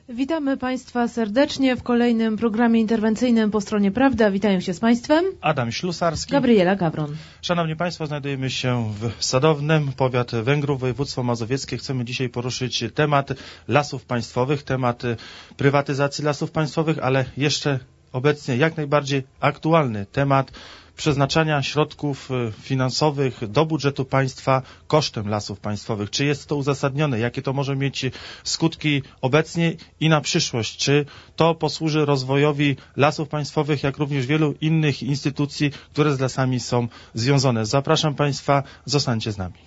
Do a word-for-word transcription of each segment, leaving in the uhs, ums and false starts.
Witamy Państwa serdecznie w kolejnym programie interwencyjnym Po Stronie Prawda. Witają się z Państwem Adam Ślusarski, Gabriela Gawron. Szanowni Państwo, znajdujemy się w Sadownym, powiat Węgrów, województwo mazowieckie. Chcemy dzisiaj poruszyć temat lasów państwowych, temat prywatyzacji lasów państwowych, ale jeszcze obecnie jak najbardziej aktualny temat przeznaczania środków finansowych do budżetu państwa kosztem lasów państwowych. Czy jest to uzasadnione? Jakie to może mieć skutki obecnie i na przyszłość? Czy to posłuży rozwojowi lasów państwowych, jak również wielu innych instytucji, które z lasami są związane? Zapraszam Państwa, zostańcie z nami.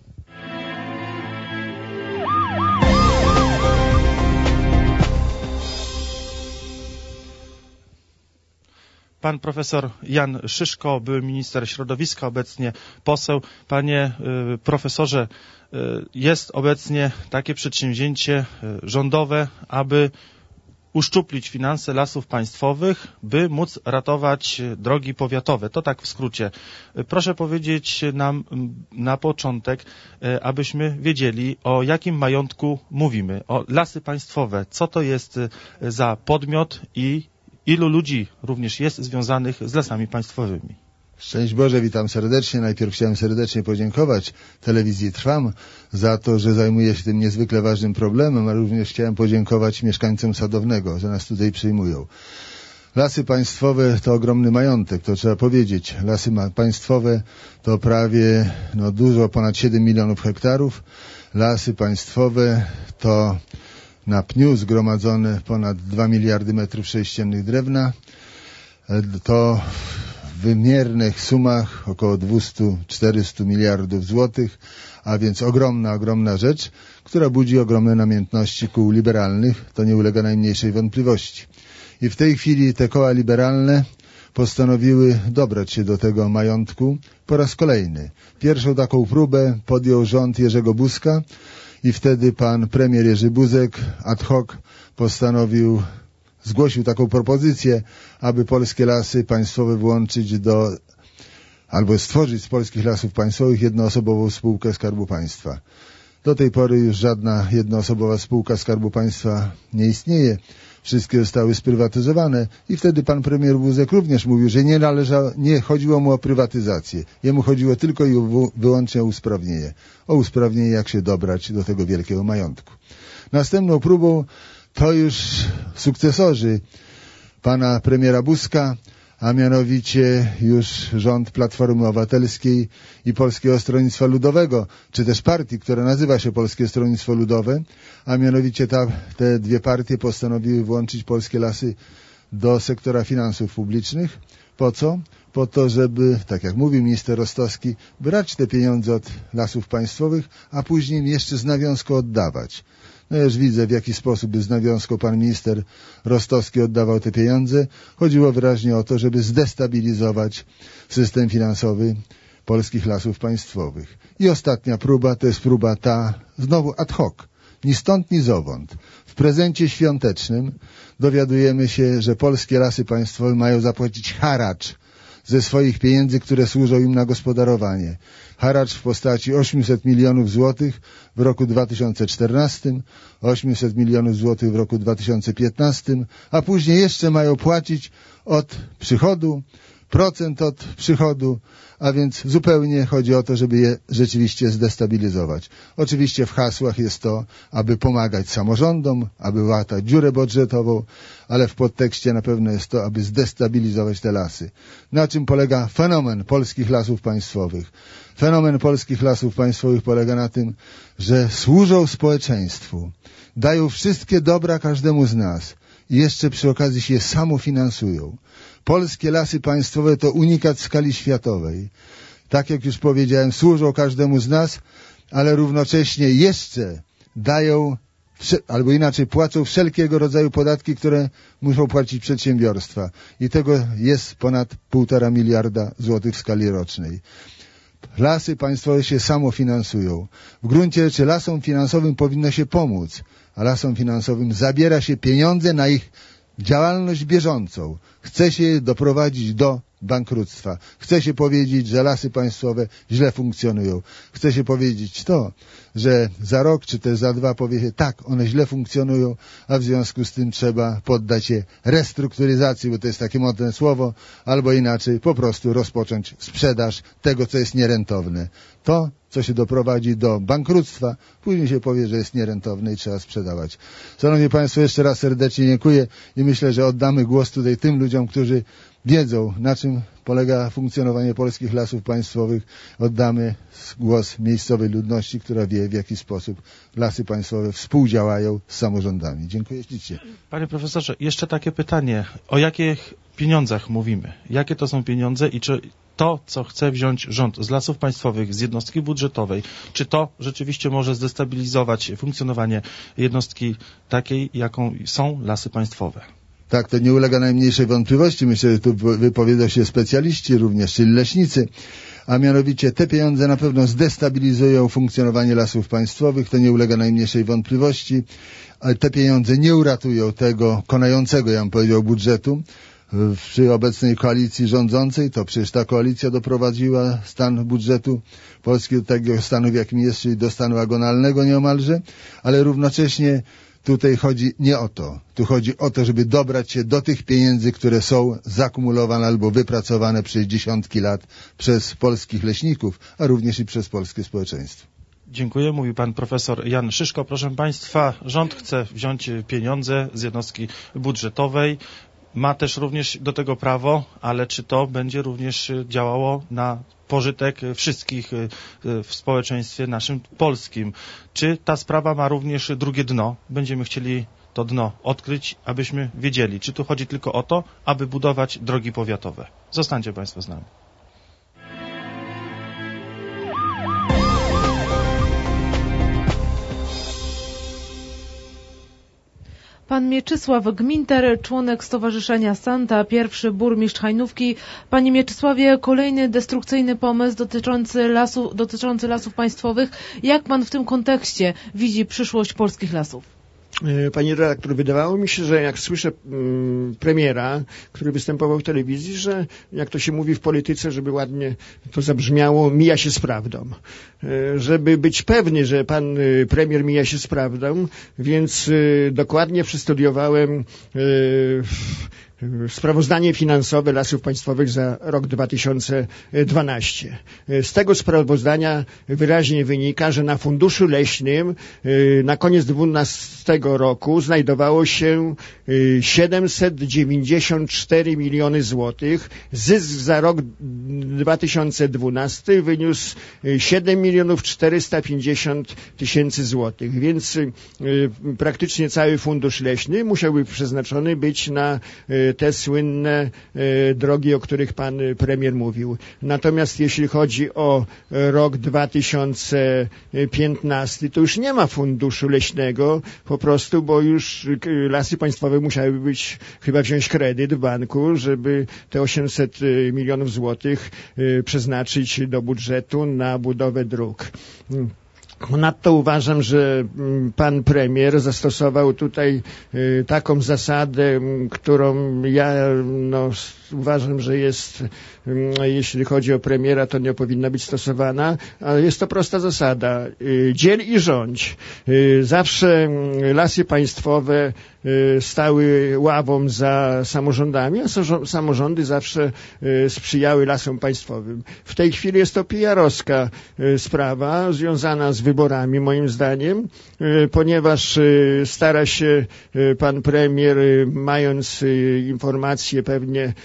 Pan profesor Jan Szyszko, były minister środowiska, obecnie poseł. Panie y, profesorze, y, jest obecnie takie przedsięwzięcie y, rządowe, aby uszczuplić finanse lasów państwowych, by móc ratować drogi powiatowe. To tak w skrócie. Proszę powiedzieć nam na początek, abyśmy wiedzieli, o jakim majątku mówimy. O lasy państwowe. Co to jest za podmiot i ilu ludzi również jest związanych z lasami państwowymi? Szczęść Boże, witam serdecznie. Najpierw chciałem serdecznie podziękować telewizji Trwam za to, że zajmuje się tym niezwykle ważnym problemem, ale również chciałem podziękować mieszkańcom Sadownego, że nas tutaj przyjmują. Lasy państwowe to ogromny majątek, to trzeba powiedzieć. Lasy państwowe to prawie no, dużo, ponad siedem milionów hektarów. Lasy państwowe to na pniu zgromadzone ponad dwa miliardy metrów sześciennych drewna. To w wymiernych sumach około dwieście do czterystu miliardów złotych, a więc ogromna, ogromna rzecz, która budzi ogromne namiętności kół liberalnych. To nie ulega najmniejszej wątpliwości. I w tej chwili te koła liberalne postanowiły dobrać się do tego majątku po raz kolejny. Pierwszą taką próbę podjął rząd Jerzego Buzka, i wtedy pan premier Jerzy Buzek ad hoc postanowił, zgłosił taką propozycję, aby polskie lasy państwowe włączyć do, albo stworzyć z polskich lasów państwowych jednoosobową spółkę Skarbu Państwa. Do tej pory już żadna jednoosobowa spółka Skarbu Państwa nie istnieje. Wszystkie zostały sprywatyzowane i wtedy pan premier Buzek również mówił, że nie należało, nie chodziło mu o prywatyzację. Jemu chodziło tylko i wyłącznie o usprawnienie. O usprawnienie, jak się dobrać do tego wielkiego majątku. Następną próbą to już sukcesorzy pana premiera Buzka, a mianowicie już rząd Platformy Obywatelskiej i Polskiego Stronnictwa Ludowego, czy też partii, która nazywa się Polskie Stronnictwo Ludowe, a mianowicie ta, te dwie partie postanowiły włączyć polskie lasy do sektora finansów publicznych. Po co? Po to, żeby, tak jak mówił minister Rostowski, brać te pieniądze od lasów państwowych, a później jeszcze z nawiązką oddawać. No już widzę, w jaki sposób z nawiązką pan minister Rostowski oddawał te pieniądze. Chodziło wyraźnie o to, żeby zdestabilizować system finansowy polskich lasów państwowych. I ostatnia próba to jest próba ta, znowu ad hoc, ni stąd, ni zowąd. W prezencie świątecznym dowiadujemy się, że polskie lasy państwowe mają zapłacić haracz ze swoich pieniędzy, które służą im na gospodarowanie. Haracz w postaci osiemset milionów złotych w roku dwa tysiące czternastym, osiemset milionów złotych w roku dwa tysiące piętnastym, a później jeszcze mają płacić od przychodu, procent od przychodu, a więc zupełnie chodzi o to, żeby je rzeczywiście zdestabilizować. Oczywiście w hasłach jest to, aby pomagać samorządom, aby łatać dziurę budżetową, ale w podtekście na pewno jest to, aby zdestabilizować te lasy. Na czym polega fenomen polskich lasów państwowych? Fenomen polskich lasów państwowych polega na tym, że służą społeczeństwu, dają wszystkie dobra każdemu z nas i jeszcze przy okazji się samofinansują. Polskie lasy państwowe to unikat w skali światowej. Tak jak już powiedziałem, służą każdemu z nas, ale równocześnie jeszcze dają, albo inaczej płacą wszelkiego rodzaju podatki, które muszą płacić przedsiębiorstwa. I tego jest ponad półtora miliarda złotych w skali rocznej. Lasy państwowe się samofinansują. W gruncie rzeczy lasom finansowym powinno się pomóc, a lasom finansowym zabiera się pieniądze na ich działalność bieżącą. Chce się je doprowadzić do bankructwa. Chce się powiedzieć, że lasy państwowe źle funkcjonują. Chce się powiedzieć to, że za rok czy też za dwa powie się tak, one źle funkcjonują, a w związku z tym trzeba poddać je restrukturyzacji, bo to jest takie modne słowo, albo inaczej po prostu rozpocząć sprzedaż tego, co jest nierentowne. To, co się doprowadzi do bankructwa, później się powie, że jest nierentowne i trzeba sprzedawać. Szanowni Państwo, jeszcze raz serdecznie dziękuję i myślę, że oddamy głos tutaj tym ludziom, którzy wiedzą, na czym polega funkcjonowanie polskich lasów państwowych. Oddamy głos miejscowej ludności, która wie, w jaki sposób lasy państwowe współdziałają z samorządami. Dziękuję ślicznie. Panie profesorze, jeszcze takie pytanie. O jakich pieniądzach mówimy? Jakie to są pieniądze i czy to, co chce wziąć rząd z lasów państwowych, z jednostki budżetowej, czy to rzeczywiście może zdestabilizować funkcjonowanie jednostki takiej, jaką są lasy państwowe? Tak, to nie ulega najmniejszej wątpliwości. Myślę, że tu wypowiedzą się specjaliści również, czyli leśnicy. A mianowicie te pieniądze na pewno zdestabilizują funkcjonowanie lasów państwowych, to nie ulega najmniejszej wątpliwości. Ale te pieniądze nie uratują tego konającego, ja bym powiedział, budżetu. Przy obecnej koalicji rządzącej, to przecież ta koalicja doprowadziła stan budżetu Polski do takiego stanu, w jakim jest, czyli do stanu agonalnego nieomalże, ale równocześnie tutaj chodzi nie o to. Tu chodzi o to, żeby dobrać się do tych pieniędzy, które są zakumulowane albo wypracowane przez dziesiątki lat przez polskich leśników, a również i przez polskie społeczeństwo. Dziękuję. Mówi pan profesor Jan Szyszko. Proszę państwa, rząd chce wziąć pieniądze z jednostki budżetowej. Ma też również do tego prawo, ale czy to będzie również działało na pożytek wszystkich w społeczeństwie naszym polskim? Czy ta sprawa ma również drugie dno? Będziemy chcieli to dno odkryć, abyśmy wiedzieli, czy tu chodzi tylko o to, aby budować drogi powiatowe. Zostańcie państwo z nami. Pan Mieczysław Gminter, członek Stowarzyszenia Santa, pierwszy burmistrz Hajnówki. Panie Mieczysławie, kolejny destrukcyjny pomysł dotyczący, lasu, dotyczący lasów państwowych. Jak pan w tym kontekście widzi przyszłość polskich lasów? Pani redaktor, wydawało mi się, że jak słyszę um, premiera, który występował w telewizji, że jak to się mówi w polityce, żeby ładnie to zabrzmiało, mija się z prawdą. E, żeby być pewny, że pan y, premier mija się z prawdą, więc y, dokładnie przestudiowałem y, sprawozdanie finansowe Lasów Państwowych za rok dwa tysiące dwunasty. Z tego sprawozdania wyraźnie wynika, że na funduszu leśnym na koniec dwunastego roku znajdowało się siedemset dziewięćdziesiąt cztery miliony złotych. Zysk za rok dwa tysiące dwunasty wyniósł siedem milionów czterysta pięćdziesiąt tysięcy złotych, więc praktycznie cały fundusz leśny musiał być przeznaczony być na te słynne e, drogi, o których pan premier mówił. Natomiast jeśli chodzi o rok dwa tysiące piętnasty, to już nie ma funduszu leśnego, po prostu, bo już lasy państwowe musiały być, chyba wziąć kredyt w banku, żeby te osiemset milionów złotych e, przeznaczyć do budżetu na budowę dróg. Ponadto uważam, że pan premier zastosował tutaj y, taką zasadę, którą ja no, uważam, że jest, y, jeśli chodzi o premiera, to nie powinna być stosowana, ale jest to prosta zasada. Y, dziel i rządź. Y, zawsze lasy państwowe y, stały ławą za samorządami, a so, samorządy zawsze y, sprzyjały lasom państwowym. W tej chwili jest to pijarowska y, sprawa związana z wyborami, moim zdaniem, ponieważ stara się pan premier, mając informacje pewnie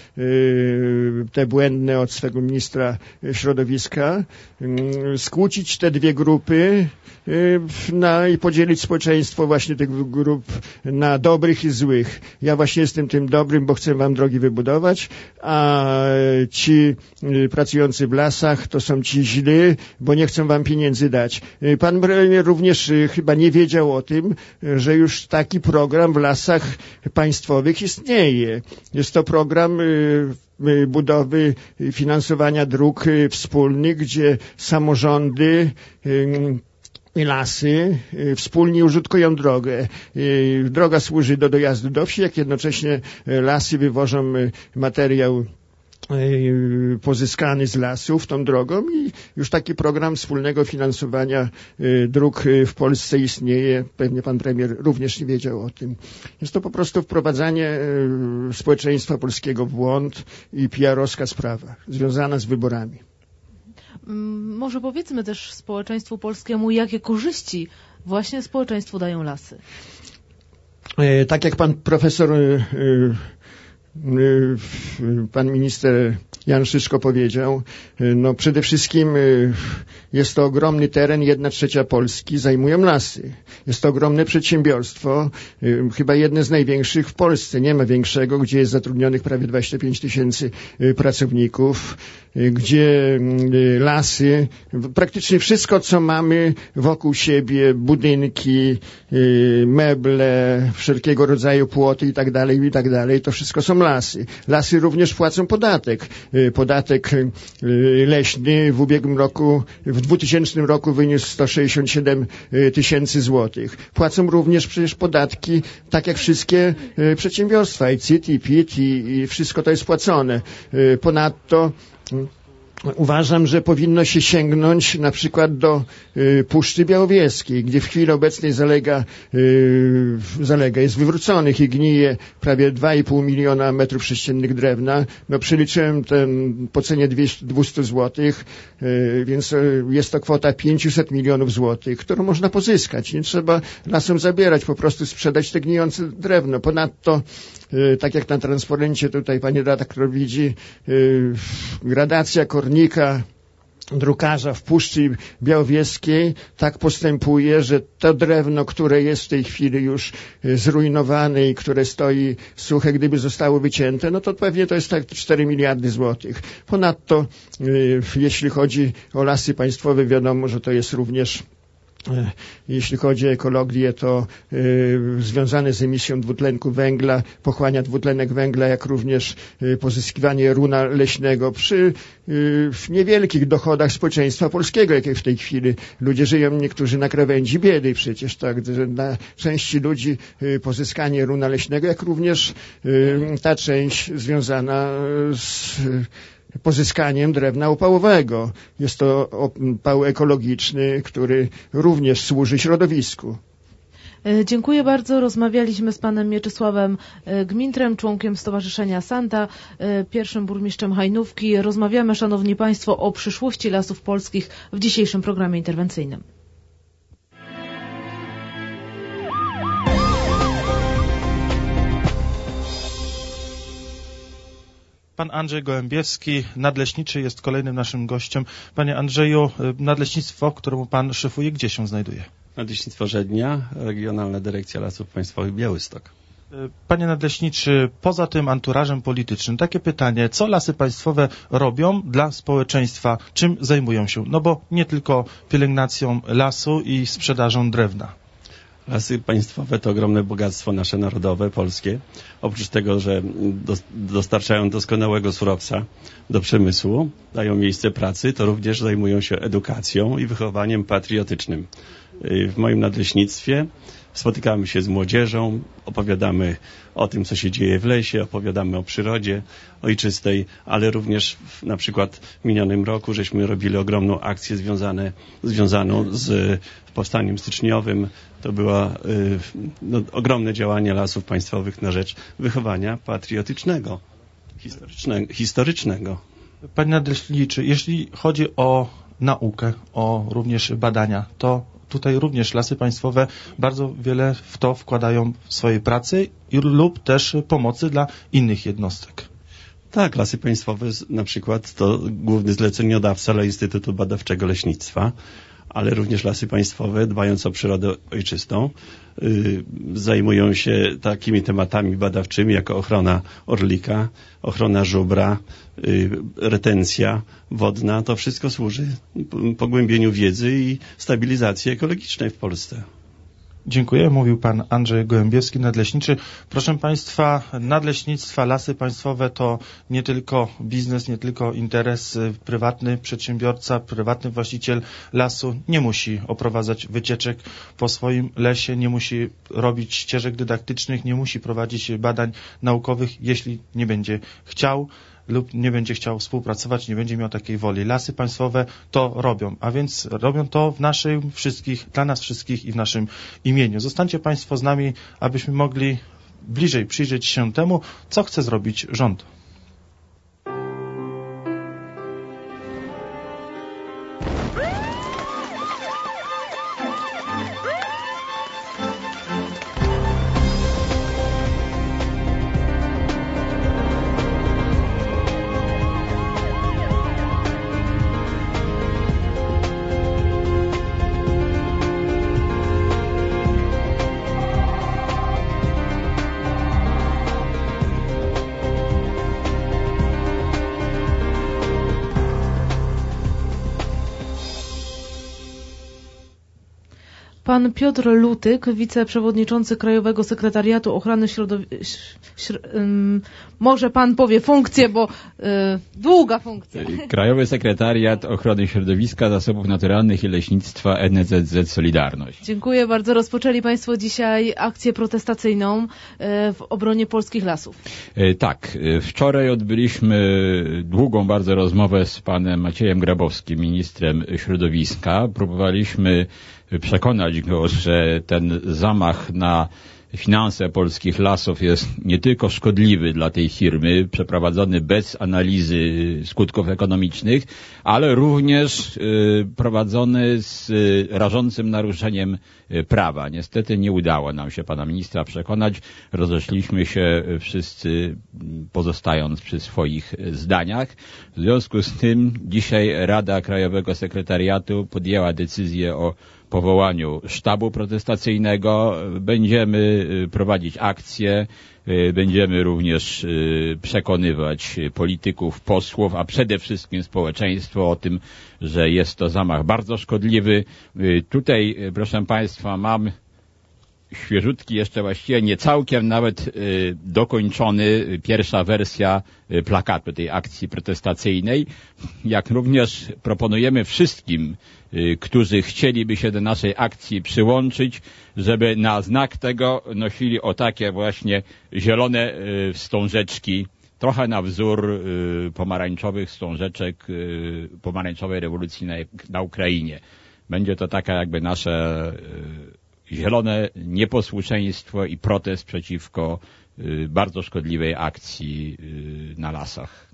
te błędne od swego ministra środowiska, skłócić te dwie grupy na, i podzielić społeczeństwo właśnie tych grup na dobrych i złych. Ja właśnie jestem tym dobrym, bo chcę wam drogi wybudować, a ci pracujący w lasach to są ci źli, bo nie chcą wam pieniędzy dać. Pan premier również chyba nie wiedział o tym, że już taki program w lasach państwowych istnieje. Jest to program budowy, finansowania dróg wspólnych, gdzie samorządy i lasy wspólnie użytkują drogę. Droga służy do dojazdu do wsi, jak jednocześnie lasy wywożą materiał pozyskany z lasów tą drogą i już taki program wspólnego finansowania dróg w Polsce istnieje. Pewnie pan premier również nie wiedział o tym. Jest to po prostu wprowadzanie społeczeństwa polskiego w błąd i P R owska sprawa związana z wyborami. Może powiedzmy też społeczeństwu polskiemu, jakie korzyści właśnie społeczeństwu dają lasy. Tak jak pan profesor, pan minister Jan Szyszko powiedział, no przede wszystkim jest to ogromny teren, jedna trzecia Polski zajmują lasy. Jest to ogromne przedsiębiorstwo, chyba jedne z największych w Polsce. Nie ma większego, gdzie jest zatrudnionych prawie dwadzieścia pięć tysięcy pracowników, gdzie lasy, praktycznie wszystko, co mamy wokół siebie, budynki, meble, wszelkiego rodzaju płoty i tak dalej, i tak dalej, to wszystko są lasy. Lasy również płacą podatek. Podatek leśny w ubiegłym roku, w dwutysięcznym roku wyniósł sto sześćdziesiąt siedem tysięcy złotych. Płacą również przecież podatki, tak jak wszystkie przedsiębiorstwa, i C I T, i P I T, i, i wszystko to jest płacone. Ponadto uważam, że powinno się sięgnąć na przykład do y, Puszczy Białowieskiej, gdzie w chwili obecnej zalega, y, zalega jest wywróconych i gnije prawie dwa i pół miliona metrów sześciennych drewna. No przeliczyłem ten po cenie dwieście złotych, y, więc y, jest to kwota pięćset milionów złotych, którą można pozyskać. Nie trzeba lasom zabierać, po prostu sprzedać te gnijące drewno. Ponadto, y, tak jak na transparencie tutaj pani redaktor widzi, y, gradacja kornika drukarza w Puszczy Białowieskiej tak postępuje, że to drewno, które jest w tej chwili już zrujnowane i które stoi suche, gdyby zostało wycięte, no to pewnie to jest tak cztery miliardy złotych. Ponadto, jeśli chodzi o lasy państwowe, wiadomo, że to jest również, jeśli chodzi o ekologię, to y, związane z emisją dwutlenku węgla, pochłania dwutlenek węgla, jak również y, pozyskiwanie runa leśnego przy y, niewielkich dochodach społeczeństwa polskiego, jakie w tej chwili ludzie żyją, niektórzy na krawędzi biedy przecież, tak, że dla części ludzi y, pozyskanie runa leśnego, jak również y, ta część związana z y, pozyskaniem drewna opałowego. Jest to opał ekologiczny, który również służy środowisku. Dziękuję bardzo. Rozmawialiśmy z panem Mieczysławem Gmintrem, członkiem Stowarzyszenia Santa, pierwszym burmistrzem Hajnówki. Rozmawiamy, szanowni państwo, o przyszłości lasów polskich w dzisiejszym programie interwencyjnym. Pan Andrzej Gołębiewski, nadleśniczy, jest kolejnym naszym gościem. Panie Andrzeju, nadleśnictwo, któremu pan szefuje, gdzie się znajduje? Nadleśnictwo Żednia, Regionalna Dyrekcja Lasów Państwowych Białystok. Panie nadleśniczy, poza tym anturażem politycznym, takie pytanie, co lasy państwowe robią dla społeczeństwa? Czym zajmują się? No bo nie tylko pielęgnacją lasu i sprzedażą drewna. Lasy państwowe to ogromne bogactwo nasze narodowe, polskie. Oprócz tego, że dostarczają doskonałego surowca do przemysłu, dają miejsce pracy, to również zajmują się edukacją i wychowaniem patriotycznym. W moim nadleśnictwie spotykamy się z młodzieżą, opowiadamy o tym, co się dzieje w lesie, opowiadamy o przyrodzie ojczystej, ale również w, na przykład w minionym roku żeśmy robili ogromną akcję związane, związaną z powstaniem styczniowym. To było y, no, ogromne działanie lasów państwowych na rzecz wychowania patriotycznego, historycznego. historycznego. Panie nadleśniczy, jeśli chodzi o naukę, o również badania, to tutaj również lasy państwowe bardzo wiele w to wkładają w swojej pracy i, lub też pomocy dla innych jednostek. Tak, Lasy Państwowe na przykład to główny zleceniodawca dla Instytutu Badawczego Leśnictwa, ale również Lasy Państwowe, dbając o przyrodę ojczystą, yy, zajmują się takimi tematami badawczymi jak ochrona orlika, ochrona żubra, yy, retencja wodna. To wszystko służy pogłębieniu wiedzy i stabilizacji ekologicznej w Polsce. Dziękuję. Mówił pan Andrzej Gołębiewski, nadleśniczy. Proszę państwa, nadleśnictwa, lasy państwowe to nie tylko biznes, nie tylko interes. Prywatny przedsiębiorca, prywatny właściciel lasu nie musi oprowadzać wycieczek po swoim lesie, nie musi robić ścieżek dydaktycznych, nie musi prowadzić badań naukowych, jeśli nie będzie chciał. lub nie będzie chciał współpracować, nie będzie miał takiej woli. Lasy Państwowe to robią, a więc robią to w naszym wszystkich, dla nas wszystkich i w naszym imieniu. Zostańcie Państwo z nami, abyśmy mogli bliżej przyjrzeć się temu, co chce zrobić rząd. Pan Piotr Lutyk, wiceprzewodniczący Krajowego Sekretariatu Ochrony Środowiska. Um, może pan powie funkcję, bo y, długa funkcja. Krajowy Sekretariat Ochrony Środowiska, Zasobów Naturalnych i Leśnictwa N Z Z Solidarność. Dziękuję bardzo. Rozpoczęli Państwo dzisiaj akcję protestacyjną y, w obronie polskich lasów. Y, tak. Wczoraj odbyliśmy długą bardzo rozmowę z panem Maciejem Grabowskim, ministrem środowiska. Próbowaliśmy przekonać go, że ten zamach na finanse polskich lasów jest nie tylko szkodliwy dla tej firmy, przeprowadzony bez analizy skutków ekonomicznych, ale również y, prowadzony z y, rażącym naruszeniem y, prawa. Niestety nie udało nam się pana ministra przekonać. Rozeszliśmy się wszyscy, pozostając przy swoich zdaniach. W związku z tym dzisiaj Rada Krajowego Sekretariatu podjęła decyzję o powołaniu sztabu protestacyjnego. Będziemy prowadzić akcje, będziemy również przekonywać polityków, posłów, a przede wszystkim społeczeństwo o tym, że jest to zamach bardzo szkodliwy. Tutaj, proszę Państwa, mam świeżutki, jeszcze właściwie nie całkiem nawet y, dokończony, pierwsza wersja y, plakatu tej akcji protestacyjnej, jak również proponujemy wszystkim, y, którzy chcieliby się do naszej akcji przyłączyć, żeby na znak tego nosili o takie właśnie zielone y, wstążeczki, trochę na wzór y, pomarańczowych wstążeczek y, pomarańczowej rewolucji na, na Ukrainie. Będzie to taka jakby nasze y, zielone nieposłuszeństwo i protest przeciwko y, bardzo szkodliwej akcji y, na lasach.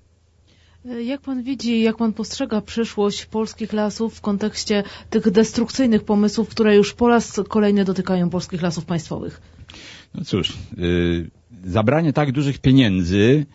Jak pan widzi, jak pan postrzega przyszłość polskich lasów w kontekście tych destrukcyjnych pomysłów, które już po raz kolejny dotykają polskich lasów państwowych? No cóż, y, zabranie tak dużych pieniędzy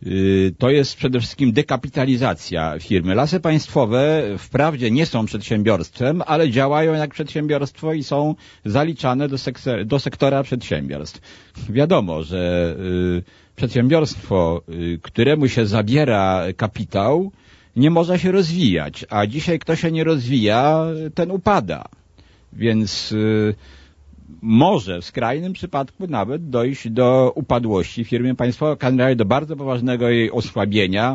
to jest przede wszystkim dekapitalizacja firmy. Lasy Państwowe wprawdzie nie są przedsiębiorstwem, ale działają jak przedsiębiorstwo i są zaliczane do, sektor, do sektora przedsiębiorstw. Wiadomo, że y, przedsiębiorstwo, y, któremu się zabiera kapitał, nie może się rozwijać, a dzisiaj kto się nie rozwija, ten upada. Więc y, może w skrajnym przypadku nawet dojść do upadłości firmy państwowej, do bardzo poważnego jej osłabienia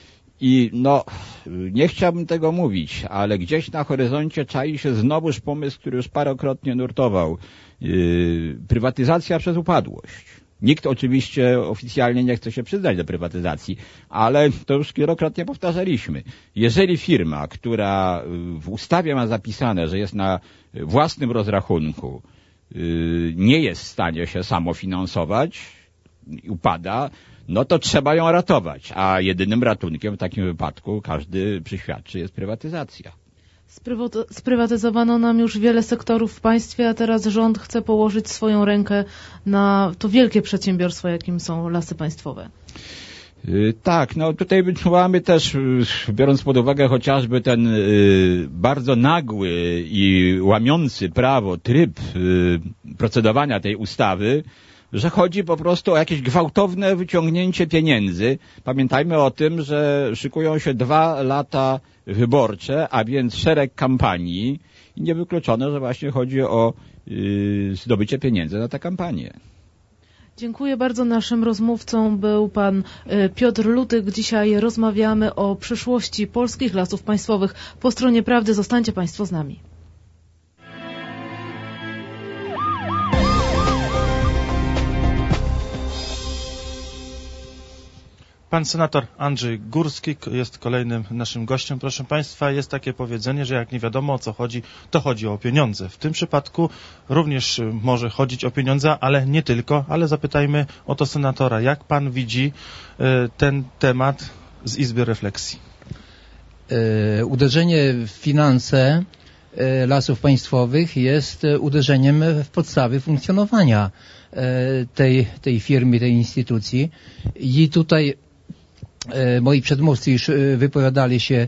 i no, nie chciałbym tego mówić, ale gdzieś na horyzoncie czai się znowuż pomysł, który już parokrotnie nurtował. Yy, prywatyzacja przez upadłość. Nikt oczywiście oficjalnie nie chce się przyznać do prywatyzacji, ale to już wielokrotnie powtarzaliśmy. Jeżeli firma, która w ustawie ma zapisane, że jest na własnym rozrachunku, nie jest w stanie się samofinansować, upada, no to trzeba ją ratować, a jedynym ratunkiem w takim wypadku, każdy przyświadczy, jest prywatyzacja. Sprywatyzowano nam już wiele sektorów w państwie, a teraz rząd chce położyć swoją rękę na to wielkie przedsiębiorstwo, jakim są Lasy Państwowe. Tak, no tutaj wyczuwamy też, biorąc pod uwagę chociażby ten y, bardzo nagły i łamiący prawo tryb y, procedowania tej ustawy, że chodzi po prostu o jakieś gwałtowne wyciągnięcie pieniędzy. Pamiętajmy o tym, że szykują się dwa lata wyborcze, a więc szereg kampanii i niewykluczone, że właśnie chodzi o y, zdobycie pieniędzy na tę kampanię. Dziękuję bardzo. Naszym rozmówcą był pan Piotr Lutyk. Dzisiaj rozmawiamy o przyszłości polskich lasów państwowych. Po stronie prawdy zostańcie Państwo z nami. Pan senator Andrzej Górski jest kolejnym naszym gościem. Proszę Państwa, jest takie powiedzenie, że jak nie wiadomo o co chodzi, to chodzi o pieniądze. W tym przypadku również może chodzić o pieniądze, ale nie tylko. Ale zapytajmy o to senatora. Jak Pan widzi ten temat z Izby Refleksji? Uderzenie w finanse Lasów Państwowych jest uderzeniem w podstawy funkcjonowania tej, tej firmy, tej instytucji. I tutaj moi przedmówcy już wypowiadali się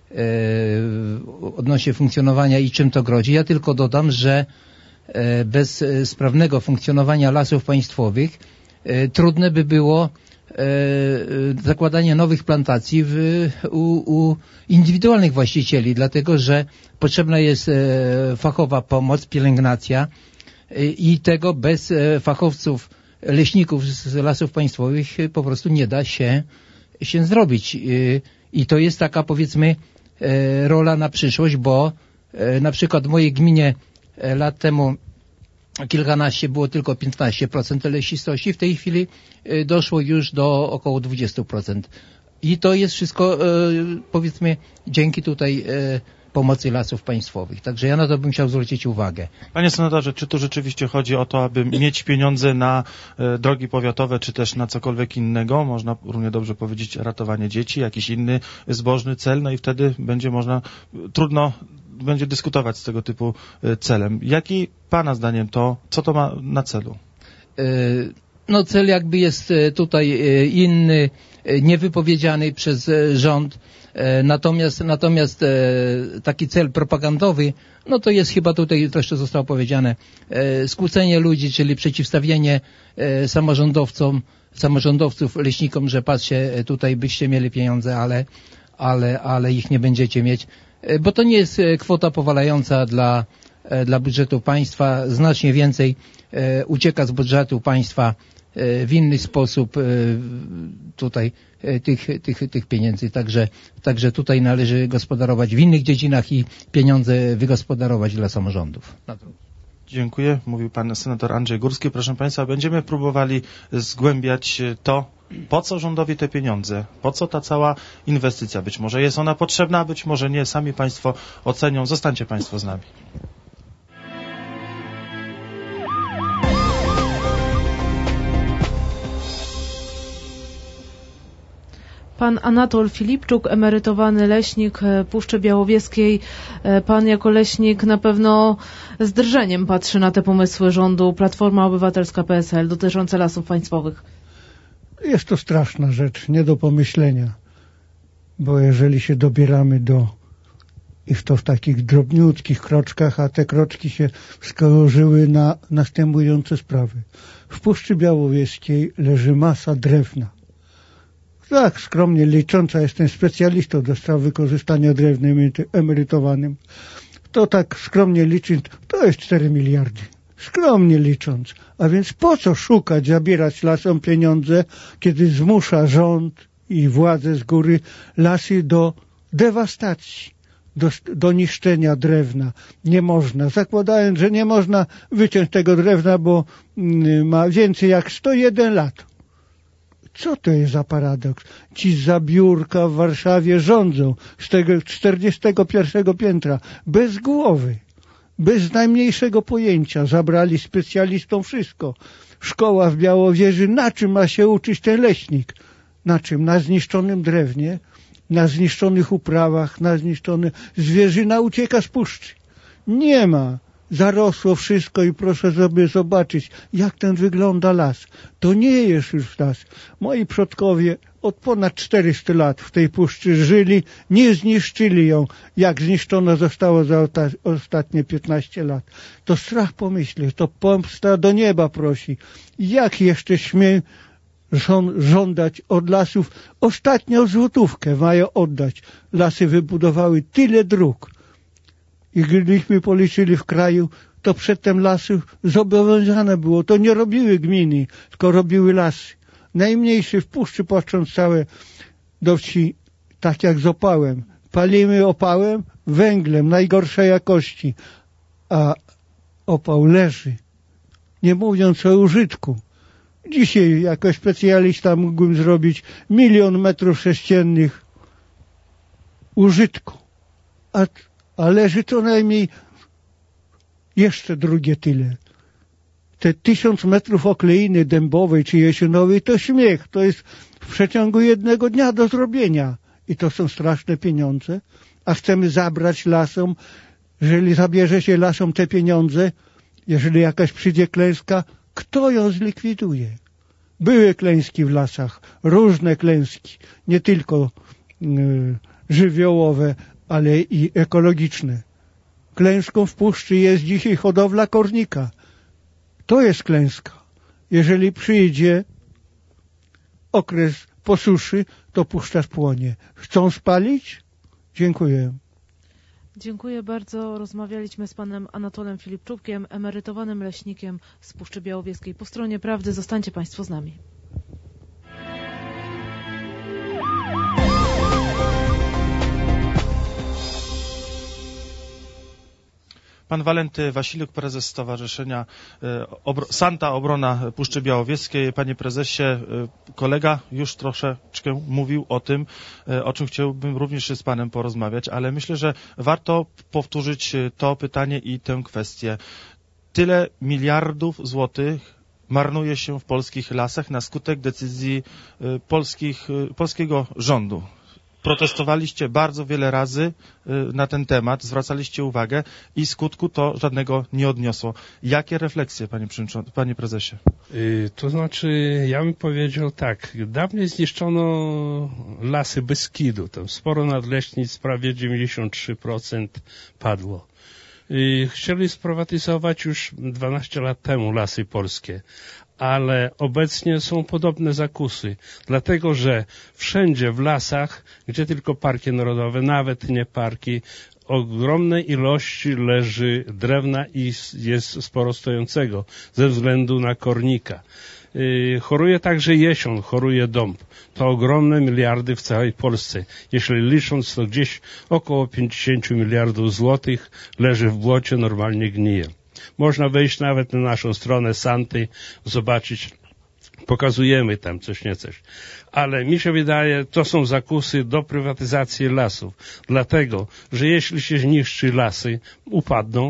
odnośnie funkcjonowania i czym to grozi. Ja tylko dodam, że bez sprawnego funkcjonowania Lasów Państwowych trudne by było zakładanie nowych plantacji w, u, u indywidualnych właścicieli, dlatego że potrzebna jest fachowa pomoc, pielęgnacja i tego bez fachowców, leśników z Lasów Państwowych po prostu nie da się, się zrobić. I to jest taka, powiedzmy, rola na przyszłość, bo na przykład w mojej gminie lat temu kilkanaście, było tylko piętnaście procent lesistości, w tej chwili doszło już do około dwadzieścia procent. I to jest wszystko, powiedzmy, dzięki tutaj pomocy Lasów Państwowych. Także ja na to bym chciał zwrócić uwagę. Panie senatorze, czy tu rzeczywiście chodzi o to, aby mieć pieniądze na drogi powiatowe, czy też na cokolwiek innego? Można równie dobrze powiedzieć ratowanie dzieci, jakiś inny zbożny cel, no i wtedy będzie można, trudno będzie dyskutować z tego typu celem. Jaki Pana zdaniem to, co to ma na celu? No cel jakby jest tutaj inny, niewypowiedziany przez rząd, natomiast, natomiast taki cel propagandowy, no to jest chyba tutaj, to jeszcze zostało powiedziane, skłócenie ludzi, czyli przeciwstawienie samorządowcom, samorządowców, leśnikom, że patrzcie, tutaj byście mieli pieniądze, ale, ale, ale ich nie będziecie mieć. Bo to nie jest kwota powalająca dla, dla budżetu państwa. Znacznie więcej ucieka z budżetu państwa w inny sposób tutaj tych, tych, tych pieniędzy. Także, także tutaj należy gospodarować w innych dziedzinach i pieniądze wygospodarować dla samorządów. Dziękuję. Mówił pan senator Andrzej Górski. Proszę Państwa, będziemy próbowali zgłębiać to, po co rządowi te pieniądze, po co ta cała inwestycja. Być może jest ona potrzebna, być może nie. Sami Państwo ocenią. Zostańcie Państwo z nami. Pan Anatol Filipczuk, emerytowany leśnik Puszczy Białowieskiej. Pan jako leśnik na pewno z drżeniem patrzy na te pomysły rządu Platforma Obywatelska P S L dotyczące lasów państwowych. Jest to straszna rzecz, nie do pomyślenia, bo jeżeli się dobieramy do, i to w takich drobniutkich kroczkach, a te kroczki się skojarzyły na następujące sprawy. W Puszczy Białowieskiej leży masa drewna. Tak, skromnie licząc, a jestem specjalistą do spraw wykorzystania drewna emerytowanym, to tak skromnie licząc, to jest cztery miliardy. Skromnie licząc. A więc po co szukać, zabierać lasom pieniądze, kiedy zmusza rząd i władze z góry lasy do dewastacji, do, do niszczenia drewna. Nie można. Zakładając, że nie można wyciąć tego drewna, bo ma więcej jak sto jeden lat. Co to jest za paradoks? Ci za biurka w Warszawie rządzą z tego czterdziestego pierwszego piętra, bez głowy, bez najmniejszego pojęcia. Zabrali specjalistom wszystko. Szkoła w Białowieży, na czym ma się uczyć ten leśnik? Na czym? Na zniszczonym drewnie, na zniszczonych uprawach, na zniszczonych... Zwierzyna ucieka z puszczy. Nie ma. Zarosło wszystko i proszę sobie zobaczyć, jak ten wygląda las. To nie jest już las. Moi przodkowie od ponad czterystu lat w tej puszczy żyli, nie zniszczyli ją, jak zniszczona zostało za ostatnie piętnaście lat. To strach pomyśleć, to pomsta do nieba prosi. Jak jeszcze śmie żądać od lasów? Ostatnią złotówkę mają oddać. Lasy wybudowały tyle dróg. I gdybyśmy policzyli w kraju, to przedtem lasów zobowiązane było. To nie robiły gminy, tylko robiły lasy. Najmniejszy w puszczy, patrząc całe do wsi, tak jak z opałem. Palimy opałem, węglem najgorszej jakości, a opał leży. Nie mówiąc o użytku. Dzisiaj jako specjalista mógłbym zrobić milion metrów sześciennych użytku, a, a leży co najmniej jeszcze drugie tyle. Te tysiąc metrów okleiny dębowej czy jesienowej to śmiech, to jest w przeciągu jednego dnia do zrobienia i to są straszne pieniądze, a chcemy zabrać lasom. Jeżeli zabierze się lasom te pieniądze, jeżeli jakaś przyjdzie klęska, kto ją zlikwiduje? Były klęski w lasach, różne klęski, nie tylko y, żywiołowe, ale i ekologiczne. Klęską w puszczy jest dzisiaj hodowla kornika. To jest klęska. Jeżeli przyjdzie okres posuszy, to puszcza spłonie. Chcą spalić? Dziękuję. Dziękuję bardzo. Rozmawialiśmy z panem Anatolem Filipczówkiem, emerytowanym leśnikiem z Puszczy Białowieskiej. Po stronie prawdy zostańcie państwo z nami. Pan Walenty Wasiluk, prezes Stowarzyszenia Obro- Santa Obrona Puszczy Białowieskiej. Panie prezesie, kolega już troszeczkę mówił o tym, o czym chciałbym również z panem porozmawiać, ale myślę, że warto powtórzyć to pytanie i tę kwestię. Tyle miliardów złotych marnuje się w polskich lasach na skutek decyzji polskich, polskiego rządu. Protestowaliście bardzo wiele razy na ten temat, zwracaliście uwagę i skutku to żadnego nie odniosło. Jakie refleksje, panie, panie prezesie? Yy, to znaczy, ja bym powiedział tak, dawniej zniszczono lasy Beskidu, tam sporo nadleśnic, prawie dziewięćdziesiąt trzy procent padło. Yy, chcieli sprywatyzować już dwanaście lat temu lasy polskie, ale obecnie są podobne zakusy, dlatego że wszędzie w lasach, gdzie tylko parki narodowe, nawet nie parki, ogromnej ilości leży drewna i jest sporo stojącego ze względu na kornika. Yy, choruje także jesion, choruje dąb. To ogromne miliardy w całej Polsce. Jeśli licząc, to gdzieś około pięćdziesiąt miliardów złotych leży w błocie, normalnie gnije. Można wejść nawet na naszą stronę Santy, zobaczyć, pokazujemy tam coś nie coś. Ale mi się wydaje, to są zakusy do prywatyzacji lasów. Dlatego, że jeśli się zniszczy lasy, upadną,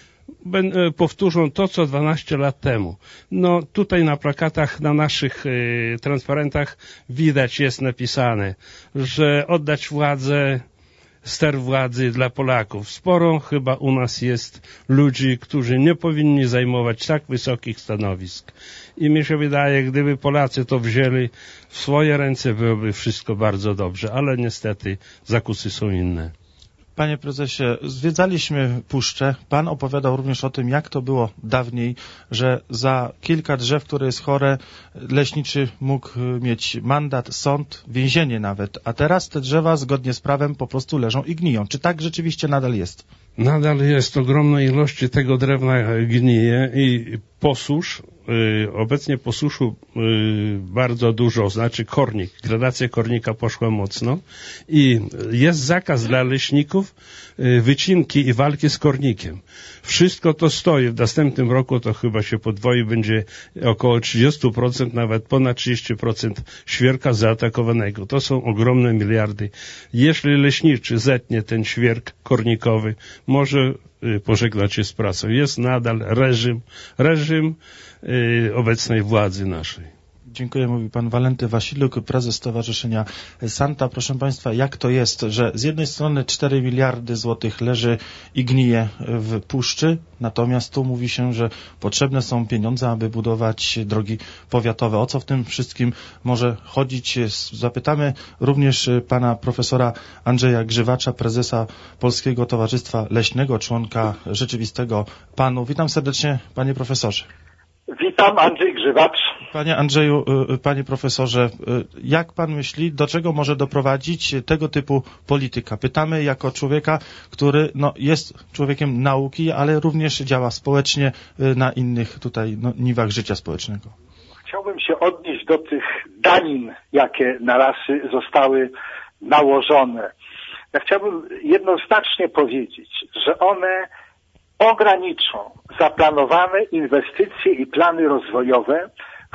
powtórzą to, co dwanaście lat temu. No tutaj na plakatach, na naszych y, transparentach widać, jest napisane, że oddać władzę, ster władzy dla Polaków. Sporo chyba u nas jest ludzi, którzy nie powinni zajmować tak wysokich stanowisk. I mi się wydaje, gdyby Polacy to wzięli w swoje ręce, byłoby wszystko bardzo dobrze, ale niestety zakusy są inne. Panie prezesie, zwiedzaliśmy puszczę. Pan opowiadał również o tym, jak to było dawniej, że za kilka drzew, które jest chore, leśniczy mógł mieć mandat, sąd, więzienie nawet. A teraz te drzewa zgodnie z prawem po prostu leżą i gniją. Czy tak rzeczywiście nadal jest? Nadal jest ogromne ilości tego drewna gnije i posusz, yy, obecnie posuszu yy, bardzo dużo, znaczy kornik, gradacja kornika poszła mocno i jest zakaz dla leśników yy, wycinki i walki z kornikiem. Wszystko to stoi, w następnym roku to chyba się podwoi, będzie około trzydzieści procent, nawet ponad trzydzieści procent świerka zaatakowanego. To są ogromne miliardy. Jeśli leśniczy zetnie ten świerk kornikowy, może pożegnać się z pracą. Jest nadal reżim, reżim yy, obecnej władzy naszej. Dziękuję, mówi pan Walenty Wasiluk, prezes Stowarzyszenia Santa. Proszę państwa, jak to jest, że z jednej strony cztery miliardy złotych leży i gnije w puszczy, natomiast tu mówi się, że potrzebne są pieniądze, aby budować drogi powiatowe. O co w tym wszystkim może chodzić? Zapytamy również pana profesora Andrzeja Grzywacza, prezesa Polskiego Towarzystwa Leśnego, członka rzeczywistego PAN-u. Witam serdecznie, panie profesorze. Witam, Andrzej Grzywacz. Panie Andrzeju, panie profesorze, jak pan myśli, do czego może doprowadzić tego typu polityka? Pytamy jako człowieka, który no, jest człowiekiem nauki, ale również działa społecznie na innych tutaj no, niwach życia społecznego. Chciałbym się odnieść do tych danin, jakie na lasy zostały nałożone. Ja chciałbym jednoznacznie powiedzieć, że one ograniczą zaplanowane inwestycje i plany rozwojowe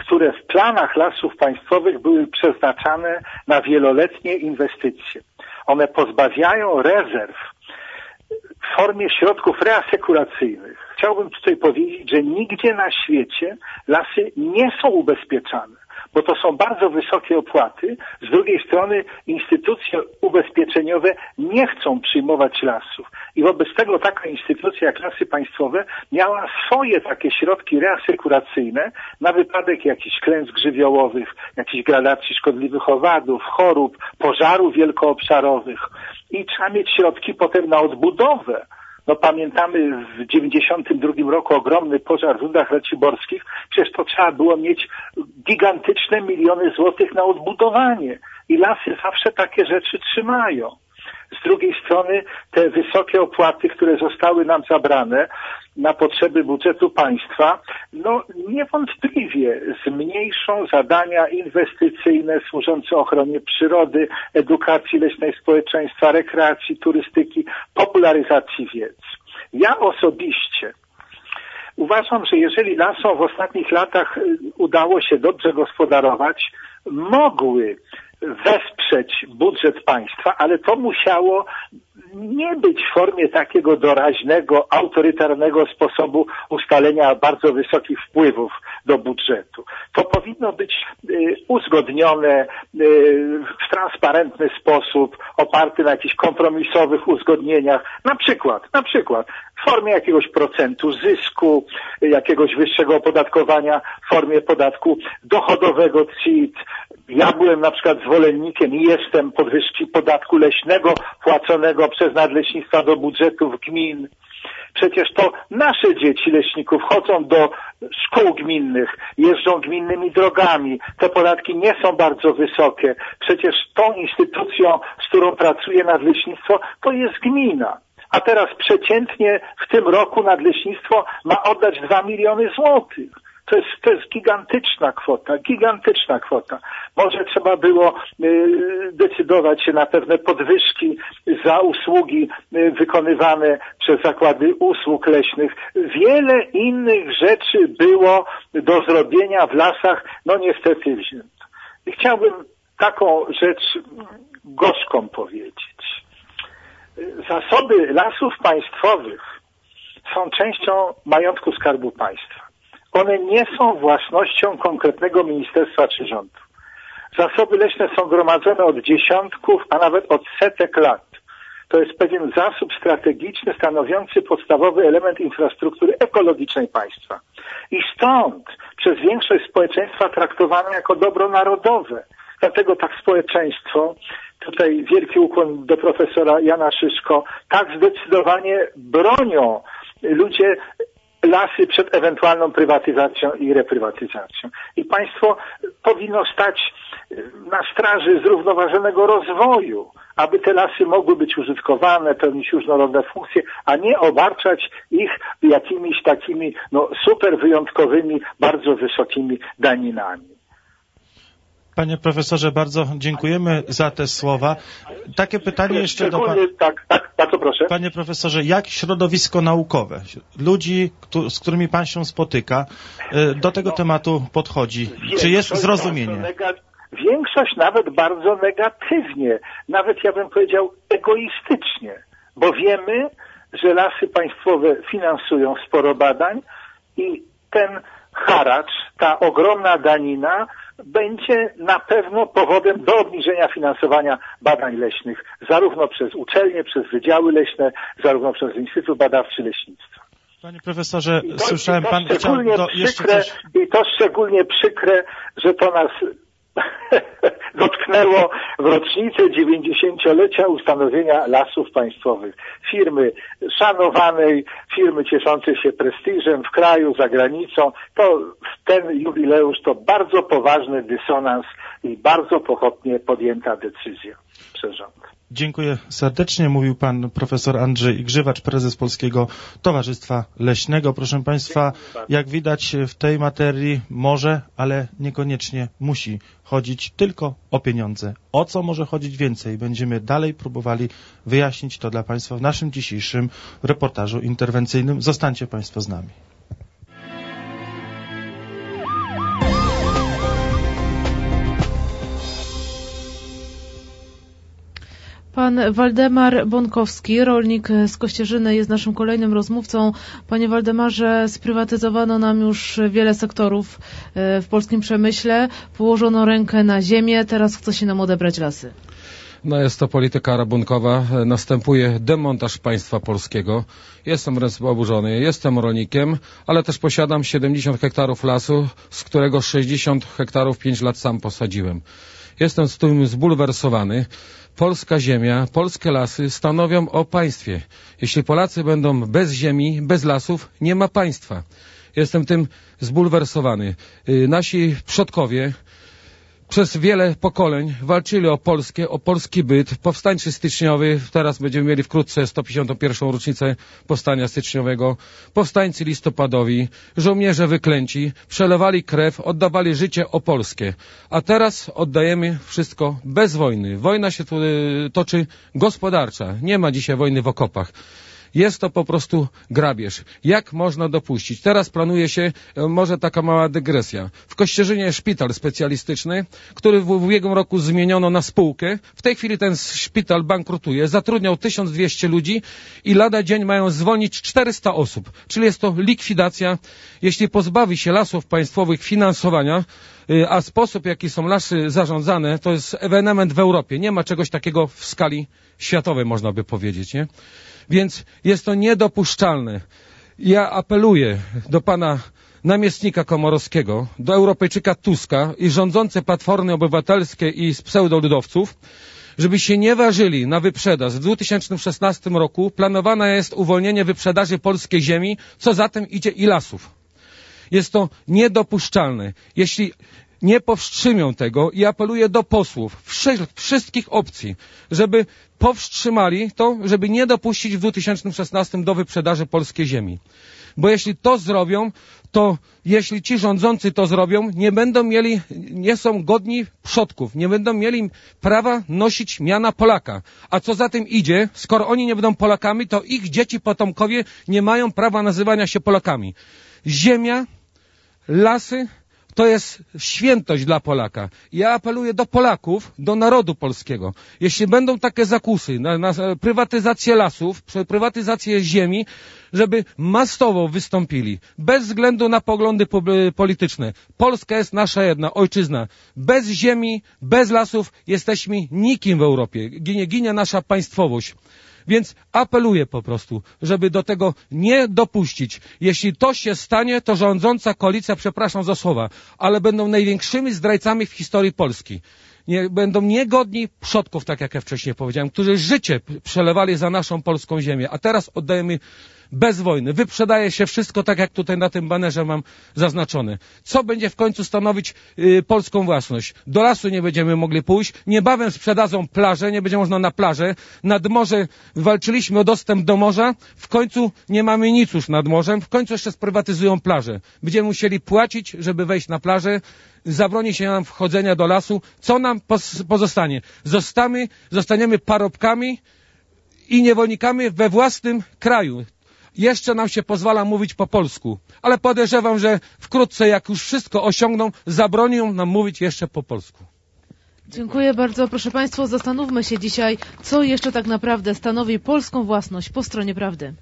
które w planach Lasów Państwowych były przeznaczane na wieloletnie inwestycje. One pozbawiają rezerw w formie środków reasekuracyjnych. Chciałbym tutaj powiedzieć, że nigdzie na świecie lasy nie są ubezpieczane, bo to są bardzo wysokie opłaty. Z drugiej strony instytucje ubezpieczeniowe nie chcą przyjmować lasów. I wobec tego taka instytucja jak Lasy Państwowe miała swoje takie środki reasekuracyjne na wypadek jakichś klęsk żywiołowych, jakichś gradacji szkodliwych owadów, chorób, pożarów wielkoobszarowych. I trzeba mieć środki potem na odbudowę. No pamiętamy w dziewięćdziesiątym drugim roku ogromny pożar w Rudach Raciborskich. Przecież to trzeba było mieć gigantyczne miliony złotych na odbudowanie. I lasy zawsze takie rzeczy trzymają. Z drugiej strony te wysokie opłaty, które zostały nam zabrane na potrzeby budżetu państwa, no niewątpliwie zmniejszą zadania inwestycyjne służące ochronie przyrody, edukacji leśnej społeczeństwa, rekreacji, turystyki, popularyzacji wiedzy. Ja osobiście uważam, że jeżeli lasom w ostatnich latach udało się dobrze gospodarować, mogły wesprzeć budżet państwa, ale to musiało nie być w formie takiego doraźnego, autorytarnego sposobu ustalenia bardzo wysokich wpływów do budżetu. To powinno być y, uzgodnione y, w transparentny sposób, oparte na jakichś kompromisowych uzgodnieniach, na przykład, na przykład w formie jakiegoś procentu zysku, jakiegoś wyższego opodatkowania w formie podatku dochodowego C I T. Ja byłem na przykład zwolennikiem i jestem podwyżki podatku leśnego płaconego przez nadleśnictwa do budżetów gmin. Przecież to nasze dzieci leśników chodzą do szkół gminnych, jeżdżą gminnymi drogami. Te podatki nie są bardzo wysokie. Przecież tą instytucją, z którą pracuje nadleśnictwo, to jest gmina. A teraz przeciętnie w tym roku nadleśnictwo ma oddać dwa miliony złotych. To jest, to jest gigantyczna kwota, gigantyczna kwota. Może trzeba było y, decydować się na pewne podwyżki za usługi y, wykonywane przez zakłady usług leśnych. Wiele innych rzeczy było do zrobienia w lasach, no niestety wzięto. I chciałbym taką rzecz gorzką powiedzieć. Zasoby lasów państwowych są częścią majątku Skarbu Państwa. One nie są własnością konkretnego ministerstwa czy rządu. Zasoby leśne są gromadzone od dziesiątków, a nawet od setek lat. To jest pewien zasób strategiczny stanowiący podstawowy element infrastruktury ekologicznej państwa. I stąd przez większość społeczeństwa traktowane jako dobro narodowe. Dlatego tak społeczeństwo, tutaj wielki ukłon do profesora Jana Szyszko, tak zdecydowanie bronią ludzie lasy przed ewentualną prywatyzacją i reprywatyzacją. I państwo powinno stać na straży zrównoważonego rozwoju, aby te lasy mogły być użytkowane, pełnić różnorodne funkcje, a nie obarczać ich jakimiś takimi no, super wyjątkowymi, bardzo wysokimi daninami. Panie profesorze, bardzo dziękujemy za te słowa. Takie pytanie jeszcze do pana. Tak, tak, bardzo proszę. Panie profesorze, jak środowisko naukowe, ludzi, z którymi pan się spotyka, do tego tematu podchodzi? Czy jest zrozumienie? Większość nawet bardzo negatywnie, nawet ja bym powiedział egoistycznie, bo wiemy, że lasy państwowe finansują sporo badań i ten haracz, ta ogromna danina będzie na pewno powodem do obniżenia finansowania badań leśnych, zarówno przez uczelnie, przez wydziały leśne, zarówno przez Instytut Badawczy Leśnictwa. Panie profesorze, I to, słyszałem i to pan... Szczególnie do, przykre, coś... I to szczególnie przykre, że to nas dotknęło w rocznicę dziewięćdziesięciolecia ustanowienia Lasów Państwowych. Firmy szanowanej, firmy cieszącej się prestiżem w kraju, za granicą. To ten jubileusz to bardzo poważny dysonans i bardzo pochopnie podjęta decyzja przez rząd. Dziękuję serdecznie. Mówił pan profesor Andrzej Grzywacz, prezes Polskiego Towarzystwa Leśnego. Proszę państwa, jak widać w tej materii może, ale niekoniecznie musi chodzić tylko o pieniądze. O co może chodzić więcej? Będziemy dalej próbowali wyjaśnić to dla państwa w naszym dzisiejszym reportażu interwencyjnym. Zostańcie państwo z nami. Pan Waldemar Bonkowski, rolnik z Kościerzyny, jest naszym kolejnym rozmówcą. Panie Waldemarze, sprywatyzowano nam już wiele sektorów w polskim przemyśle, położono rękę na ziemię, teraz chce się nam odebrać lasy. No jest to polityka rabunkowa, następuje demontaż państwa polskiego. Jestem wręcz oburzony, jestem rolnikiem, ale też posiadam siedemdziesiąt hektarów lasu, z którego sześćdziesiąt hektarów pięć lat sam posadziłem. Jestem z tym zbulwersowany. Polska ziemia, polskie lasy stanowią o państwie. Jeśli Polacy będą bez ziemi, bez lasów, nie ma państwa. Jestem tym zbulwersowany. Nasi przodkowie przez wiele pokoleń walczyli o Polskę, o polski byt. Powstańczy styczniowy, teraz będziemy mieli wkrótce sto pięćdziesiątą pierwszą rocznicę powstania styczniowego. Powstańcy listopadowi, żołnierze wyklęci, przelewali krew, oddawali życie o Polskę. A teraz oddajemy wszystko bez wojny. Wojna się tu toczy gospodarcza. Nie ma dzisiaj wojny w okopach. Jest to po prostu grabież. Jak można dopuścić? Teraz planuje się, może taka mała dygresja. W Kościerzynie jest szpital specjalistyczny, który w ubiegłym roku zmieniono na spółkę. W tej chwili ten szpital bankrutuje. Zatrudniał tysiąc dwieście ludzi i lada dzień mają zwolnić czterysta osób. Czyli jest to likwidacja. Jeśli pozbawi się lasów państwowych finansowania, a sposób, w jaki są lasy zarządzane, to jest ewenement w Europie. Nie ma czegoś takiego w skali światowej, można by powiedzieć, nie? Więc jest to niedopuszczalne. Ja apeluję do pana namiestnika Komorowskiego, do Europejczyka Tuska i rządzące Platformy Obywatelskie i z pseudoludowców, żeby się nie ważyli na wyprzedaż. W dwa tysiące szesnastym roku planowane jest uwolnienie wyprzedaży polskiej ziemi, co za tym idzie i lasów. Jest to niedopuszczalne. Jeśli nie powstrzymią tego i apeluję do posłów wszystkich opcji, żeby powstrzymali to, żeby nie dopuścić w dwa tysiące szesnastym do wyprzedaży polskiej ziemi. Bo jeśli to zrobią, to jeśli ci rządzący to zrobią, nie będą mieli, nie są godni przodków, nie będą mieli prawa nosić miana Polaka. A co za tym idzie, skoro oni nie będą Polakami, to ich dzieci potomkowie nie mają prawa nazywania się Polakami. Ziemia, lasy, to jest świętość dla Polaka. Ja apeluję do Polaków, do narodu polskiego. Jeśli będą takie zakusy na, na prywatyzację lasów, prywatyzację ziemi, żeby masowo wystąpili, bez względu na poglądy polityczne. Polska jest nasza jedna ojczyzna. Bez ziemi, bez lasów jesteśmy nikim w Europie. Ginie, ginie nasza państwowość. Więc apeluję po prostu, żeby do tego nie dopuścić. Jeśli to się stanie, to rządząca koalicja, przepraszam za słowa, ale będą największymi zdrajcami w historii Polski. Nie, będą niegodni przodków, tak jak ja wcześniej powiedziałem, którzy życie przelewali za naszą polską ziemię, a teraz oddajemy bez wojny. Wyprzedaje się wszystko, tak jak tutaj na tym banerze mam zaznaczone. Co będzie w końcu stanowić yy, polską własność? Do lasu nie będziemy mogli pójść. Niebawem sprzedadzą plażę, nie będzie można na plażę. Nad morze walczyliśmy o dostęp do morza. W końcu nie mamy nic już nad morzem. W końcu jeszcze sprywatyzują plażę. Będziemy musieli płacić, żeby wejść na plażę. Zabroni się nam wchodzenia do lasu. Co nam pozostanie? Zostamy, zostaniemy parobkami i niewolnikami we własnym kraju. Jeszcze nam się pozwala mówić po polsku, ale podejrzewam, że wkrótce, jak już wszystko osiągną, zabronią nam mówić jeszcze po polsku. Dziękuję bardzo. Proszę Państwa, zastanówmy się dzisiaj, co jeszcze tak naprawdę stanowi polską własność po stronie prawdy.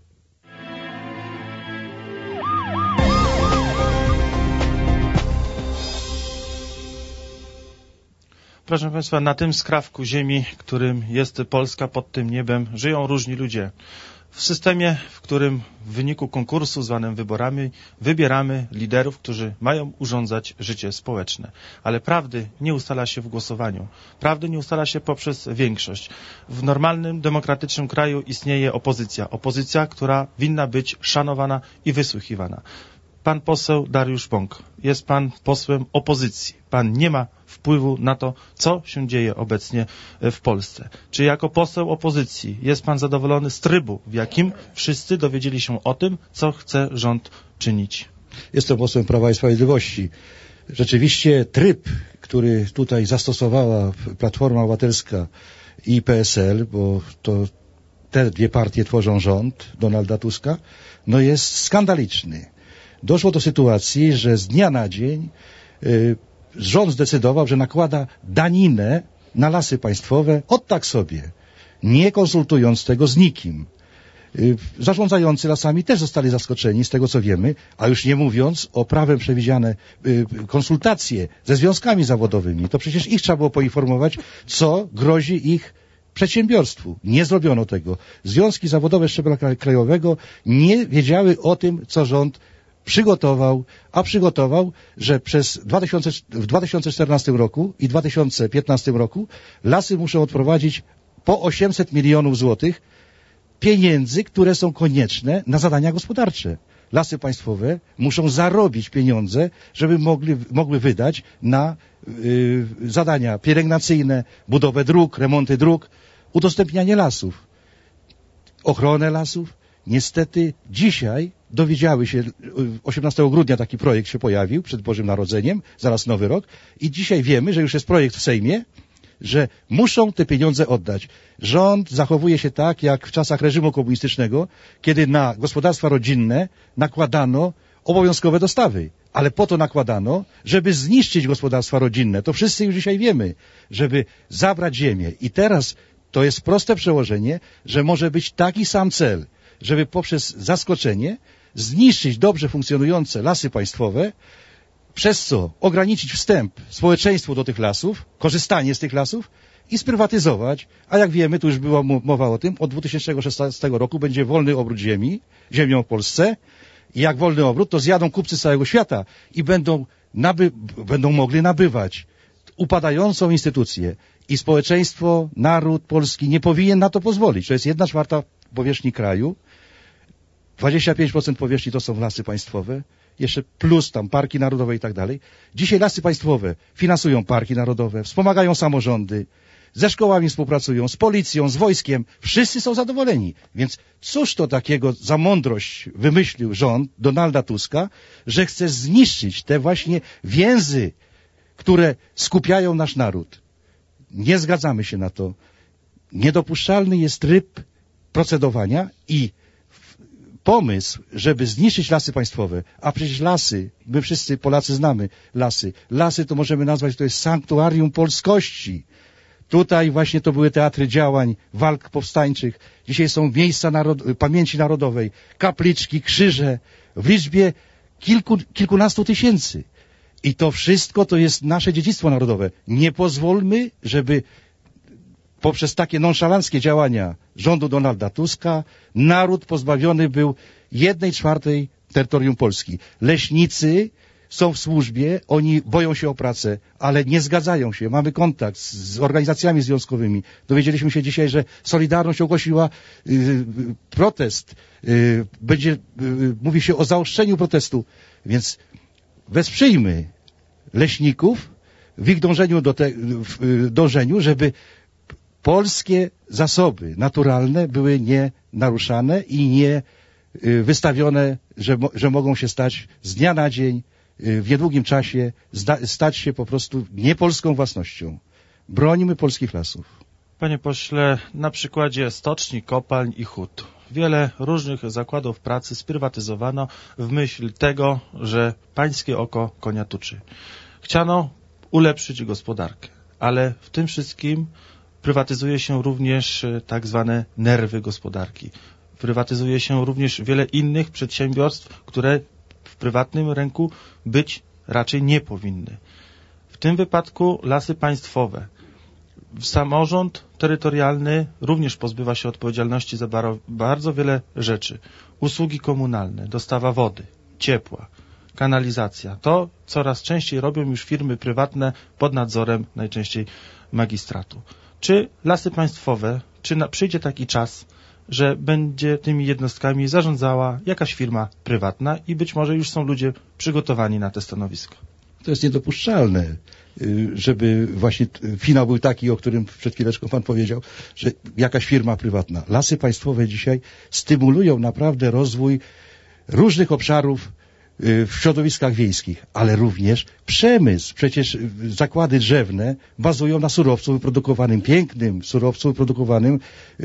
Proszę Państwa, na tym skrawku ziemi, którym jest Polska, pod tym niebem, żyją różni ludzie. W systemie, w którym w wyniku konkursu zwanym wyborami wybieramy liderów, którzy mają urządzać życie społeczne. Ale prawdy nie ustala się w głosowaniu. Prawdy nie ustala się poprzez większość. W normalnym, demokratycznym kraju istnieje opozycja. Opozycja, która winna być szanowana i wysłuchiwana. Pan poseł Dariusz Bąk, jest pan posłem opozycji. Pan nie ma wpływu na to, co się dzieje obecnie w Polsce. Czy jako poseł opozycji jest pan zadowolony z trybu, w jakim wszyscy dowiedzieli się o tym, co chce rząd czynić? Jestem posłem Prawa i Sprawiedliwości. Rzeczywiście tryb, który tutaj zastosowała Platforma Obywatelska i P S L, bo to te dwie partie tworzą rząd Donalda Tuska, no jest skandaliczny. Doszło do sytuacji, że z dnia na dzień y, rząd zdecydował, że nakłada daninę na lasy państwowe od tak sobie. nie konsultując tego z nikim. Zarządzający lasami też zostali zaskoczeni z tego, co wiemy, a już nie mówiąc o prawem przewidziane konsultacje ze związkami zawodowymi. To przecież ich trzeba było poinformować, co grozi ich przedsiębiorstwu. Nie zrobiono tego. Związki zawodowe szczebla krajowego nie wiedziały o tym, co rząd przygotował, a przygotował, że przez dwa tysiące, w dwa tysiące czternastym roku i dwa tysiące piętnastym roku lasy muszą odprowadzić po osiemset milionów złotych pieniędzy, które są konieczne na zadania gospodarcze. Lasy państwowe muszą zarobić pieniądze, żeby mogli, mogły wydać na y, zadania pielęgnacyjne, budowę dróg, remonty dróg, udostępnianie lasów, ochronę lasów. Niestety dzisiaj dowiedziały się, osiemnastego grudnia taki projekt się pojawił przed Bożym Narodzeniem, zaraz Nowy Rok, i dzisiaj wiemy, że już jest projekt w Sejmie, że muszą te pieniądze oddać. Rząd zachowuje się tak, jak w czasach reżimu komunistycznego, kiedy na gospodarstwa rodzinne nakładano obowiązkowe dostawy. Ale po to nakładano, żeby zniszczyć gospodarstwa rodzinne. To wszyscy już dzisiaj wiemy, żeby zabrać ziemię. I teraz to jest proste przełożenie, że może być taki sam cel, żeby poprzez zaskoczenie zniszczyć dobrze funkcjonujące lasy państwowe, przez co ograniczyć wstęp społeczeństwu do tych lasów, korzystanie z tych lasów i sprywatyzować, a jak wiemy, tu już była mowa o tym, od dwa tysiące szesnastego roku będzie wolny obrót ziemi, ziemią w Polsce i jak wolny obrót, to zjadą kupcy z całego świata i będą, naby, będą mogli nabywać upadającą instytucję i społeczeństwo, naród polski nie powinien na to pozwolić. To jest jedna czwarta powierzchni kraju, dwadzieścia pięć procent powierzchni to są lasy państwowe, jeszcze plus tam parki narodowe i tak dalej. Dzisiaj lasy państwowe finansują parki narodowe, wspomagają samorządy, ze szkołami współpracują, z policją, z wojskiem. Wszyscy są zadowoleni. Więc cóż to takiego za mądrość wymyślił rząd Donalda Tuska, że chce zniszczyć te właśnie więzy, które skupiają nasz naród. Nie zgadzamy się na to. Niedopuszczalny jest tryb procedowania i pomysł, żeby zniszczyć lasy państwowe, a przecież lasy, my wszyscy Polacy znamy lasy. Lasy to możemy nazwać, to jest sanktuarium polskości. Tutaj właśnie to były teatry działań, walk powstańczych. Dzisiaj są miejsca narod pamięci narodowej, kapliczki, krzyże w liczbie kilku, kilkunastu tysięcy. I to wszystko to jest nasze dziedzictwo narodowe. Nie pozwólmy, żeby poprzez takie nonszalanckie działania rządu Donalda Tuska naród pozbawiony był jednej czwartej terytorium Polski. Leśnicy są w służbie, oni boją się o pracę, ale nie zgadzają się. Mamy kontakt z organizacjami związkowymi. Dowiedzieliśmy się dzisiaj, że Solidarność ogłosiła y, protest. Y, będzie, y, mówi się o zaostrzeniu protestu. Więc wesprzyjmy leśników w ich dążeniu, do te, w y, dążeniu, żeby polskie zasoby naturalne były nie naruszane i nie y, wystawione, że, mo, że mogą się stać z dnia na dzień, w niedługim czasie stać się po prostu niepolską własnością. Brońmy polskich lasów. Panie pośle, na przykładzie stoczni, kopalń i hut. Wiele różnych zakładów pracy sprywatyzowano w myśl tego, że pańskie oko konia tuczy. Chciano ulepszyć gospodarkę, ale w tym wszystkim prywatyzuje się również tak zwane nerwy gospodarki. Prywatyzuje się również wiele innych przedsiębiorstw, które w prywatnym ręku być raczej nie powinny. W tym wypadku lasy państwowe. Samorząd terytorialny również pozbywa się odpowiedzialności za bardzo wiele rzeczy. Usługi komunalne, dostawa wody, ciepła, kanalizacja. To coraz częściej robią już firmy prywatne pod nadzorem najczęściej magistratu. Czy lasy państwowe, czy na, przyjdzie taki czas, że będzie tymi jednostkami zarządzała jakaś firma prywatna i być może już są ludzie przygotowani na te stanowisko? To jest niedopuszczalne, żeby właśnie finał był taki, o którym przed chwileczką pan powiedział, że jakaś firma prywatna. Lasy państwowe dzisiaj stymulują naprawdę rozwój różnych obszarów w środowiskach wiejskich, ale również przemysł. Przecież zakłady drzewne bazują na surowcu wyprodukowanym, pięknym surowcu wyprodukowanym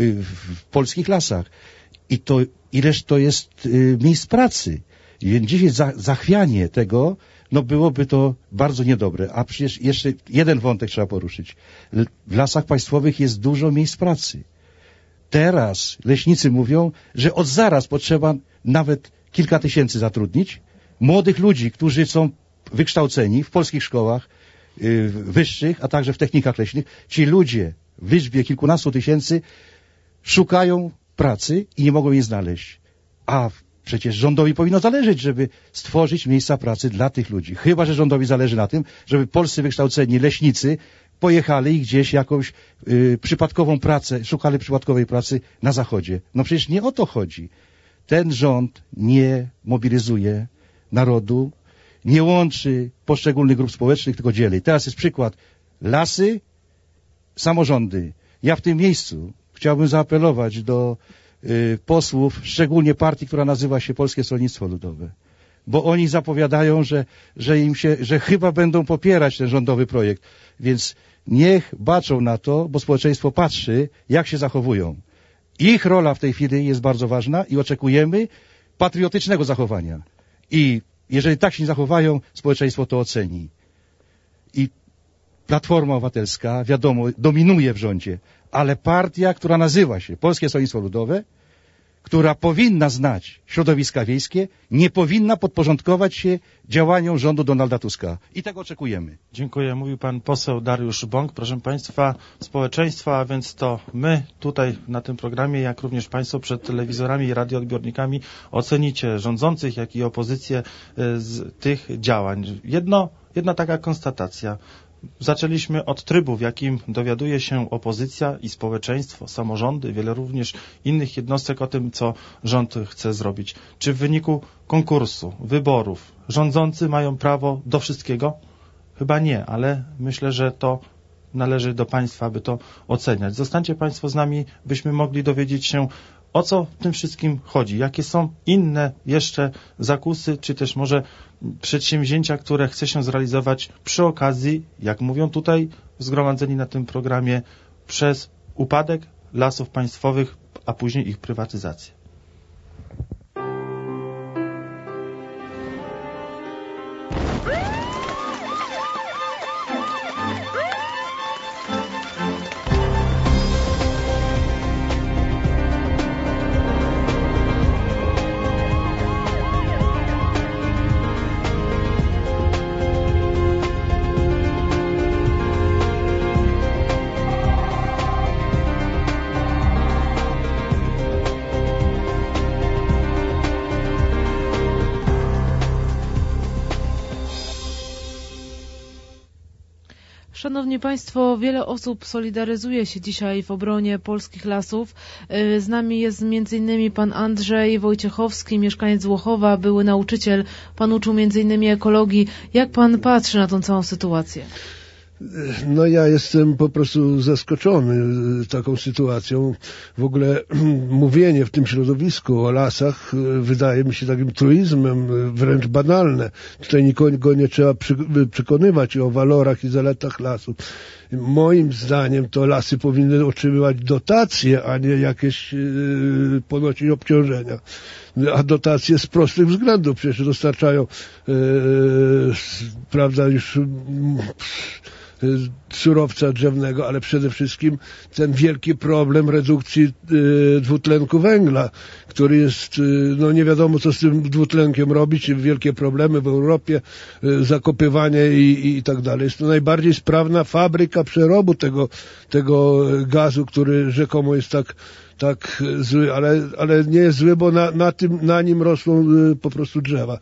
w polskich lasach. I to ileż to jest miejsc pracy. Więc dzisiaj za, zachwianie tego, no byłoby to bardzo niedobre. A przecież jeszcze jeden wątek trzeba poruszyć. W lasach państwowych jest dużo miejsc pracy. Teraz leśnicy mówią, że od zaraz potrzeba nawet kilka tysięcy zatrudnić młodych ludzi, którzy są wykształceni w polskich szkołach yy, wyższych, a także w technikach leśnych. Ci ludzie w liczbie kilkunastu tysięcy szukają pracy i nie mogą jej znaleźć. A przecież rządowi powinno zależeć, żeby stworzyć miejsca pracy dla tych ludzi. Chyba że rządowi zależy na tym, żeby polscy wykształceni leśnicy pojechali i gdzieś jakąś y, przypadkową pracę, szukali przypadkowej pracy na zachodzie. No przecież nie o to chodzi. Ten rząd nie mobilizuje narodu, nie łączy poszczególnych grup społecznych, tylko dzieli. Teraz jest przykład. Lasy, samorządy. Ja w tym miejscu chciałbym zaapelować do y, posłów, szczególnie partii, która nazywa się Polskie Stronnictwo Ludowe. Bo oni zapowiadają, że, że im się, że chyba będą popierać ten rządowy projekt. Więc niech baczą na to, bo społeczeństwo patrzy, jak się zachowują. Ich rola w tej chwili jest bardzo ważna i oczekujemy patriotycznego zachowania. I jeżeli tak się nie zachowają, społeczeństwo to oceni. I Platforma Obywatelska, wiadomo, dominuje w rządzie, ale partia, która nazywa się Polskie Stronnictwo Ludowe, która powinna znać środowiska wiejskie, nie powinna podporządkować się działaniom rządu Donalda Tuska. I tego oczekujemy. Dziękuję. Mówił pan poseł Dariusz Bąk. Proszę państwa, społeczeństwa, a więc to my tutaj na tym programie, jak również państwo przed telewizorami i radioodbiornikami ocenicie rządzących, jak i opozycję z tych działań. Jedno, jedna taka konstatacja. Zaczęliśmy od trybu, w jakim dowiaduje się opozycja i społeczeństwo, samorządy, wiele również innych jednostek o tym, co rząd chce zrobić. Czy w wyniku konkursu, wyborów rządzący mają prawo do wszystkiego? Chyba nie, ale myślę, że to należy do państwa, aby to oceniać. Zostańcie państwo z nami, byśmy mogli dowiedzieć się, o co w tym wszystkim chodzi, jakie są inne jeszcze zakusy, czy też może przedsięwzięcia, które chce się zrealizować przy okazji, jak mówią tutaj zgromadzeni na tym programie, przez upadek lasów państwowych, a później ich prywatyzację. Szanowni Państwo, wiele osób solidaryzuje się dzisiaj w obronie polskich lasów. Z nami jest między innymi pan Andrzej Wojciechowski, mieszkaniec Włochowa, były nauczyciel. Pan uczył między innymi ekologii. Jak pan patrzy na tą całą sytuację? No ja jestem po prostu zaskoczony taką sytuacją. W ogóle mówienie w tym środowisku o lasach wydaje mi się takim truizmem, wręcz banalne. Tutaj nikogo nie trzeba przekonywać o walorach i zaletach lasów. Moim zdaniem to lasy powinny otrzymywać dotacje, a nie jakieś yy, ponosić obciążenia. A dotacje z prostych względów. Przecież dostarczają yy, prawda już yy, surowca drzewnego, ale przede wszystkim ten wielki problem redukcji y, dwutlenku węgla, który jest, y, no nie wiadomo co z tym dwutlenkiem robić, wielkie problemy w Europie, y, zakopywanie i, i tak dalej. Jest to najbardziej sprawna fabryka przerobu tego, tego gazu, który rzekomo jest tak tak zły, ale, ale nie jest zły, bo na, na tym, na nim rosną y, po prostu drzewa.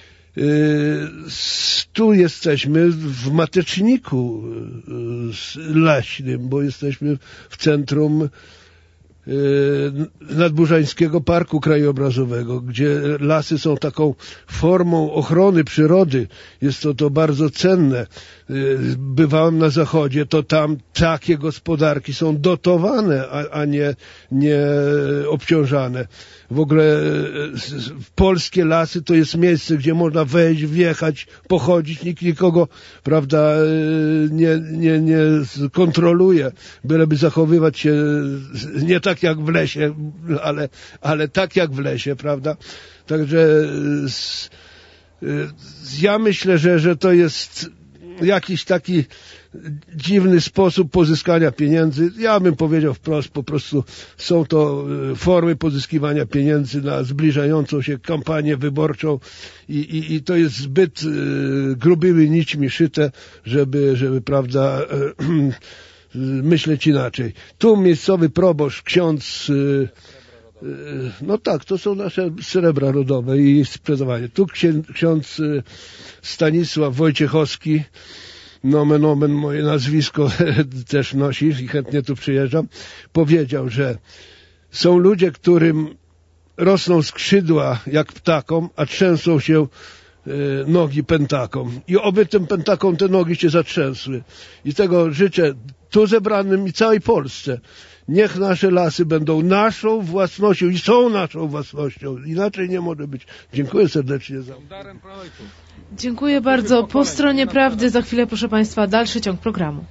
Tu jesteśmy w mateczniku leśnym, bo jesteśmy w centrum Nadburzańskiego Parku Krajobrazowego, gdzie lasy są taką formą ochrony przyrody. Jest to to bardzo cenne. Bywałem na zachodzie, to tam takie gospodarki są dotowane, a, a nie, nie obciążane. W ogóle polskie lasy to jest miejsce, gdzie można wejść, wjechać, pochodzić, nikt nikogo, prawda, nie, nie, nie kontroluje, byleby zachowywać się nie tak jak w lesie, ale, ale tak jak w lesie, prawda. Także ja myślę, że, że to jest jakiś taki dziwny sposób pozyskania pieniędzy. Ja bym powiedział wprost, po prostu są to formy pozyskiwania pieniędzy na zbliżającą się kampanię wyborczą i, i, i to jest zbyt y, grubymi nićmi szyte, żeby, żeby prawda, y, y, myśleć inaczej. Tu miejscowy proboszcz, ksiądz y, no tak, to są nasze srebra rodowe i sprzedawanie. Tu ksiądz Stanisław Wojciechowski, nomen omen moje nazwisko też nosi i chętnie tu przyjeżdżam, powiedział, że są ludzie, którym rosną skrzydła jak ptakom, a trzęsą się nogi pentakom. I oby tym pentakom te nogi się zatrzęsły. I tego życzę tu zebranym i całej Polsce. Niech nasze lasy będą naszą własnością i są naszą własnością. Inaczej nie może być. Dziękuję serdecznie za uwagę. Dziękuję bardzo. Po stronie prawdy za chwilę, proszę Państwa, dalszy ciąg programu.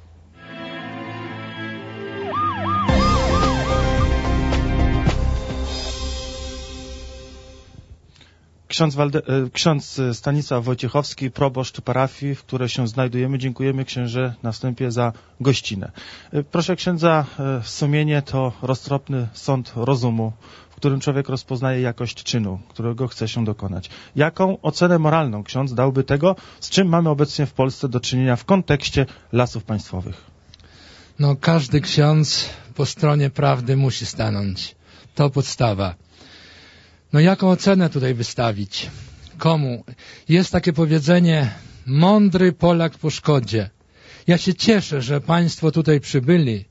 Ksiądz, Walde, ksiądz Stanisław Wojciechowski, proboszcz parafii, w której się znajdujemy. Dziękujemy księże na wstępie za gościnę. Proszę księdza, sumienie to roztropny sąd rozumu, w którym człowiek rozpoznaje jakość czynu, którego chce się dokonać. Jaką ocenę moralną ksiądz dałby tego, z czym mamy obecnie w Polsce do czynienia w kontekście lasów państwowych? No, każdy ksiądz po stronie prawdy musi stanąć. To podstawa. No jaką ocenę tutaj wystawić? Komu? Jest takie powiedzenie, mądry Polak po szkodzie. Ja się cieszę, że Państwo tutaj przybyli,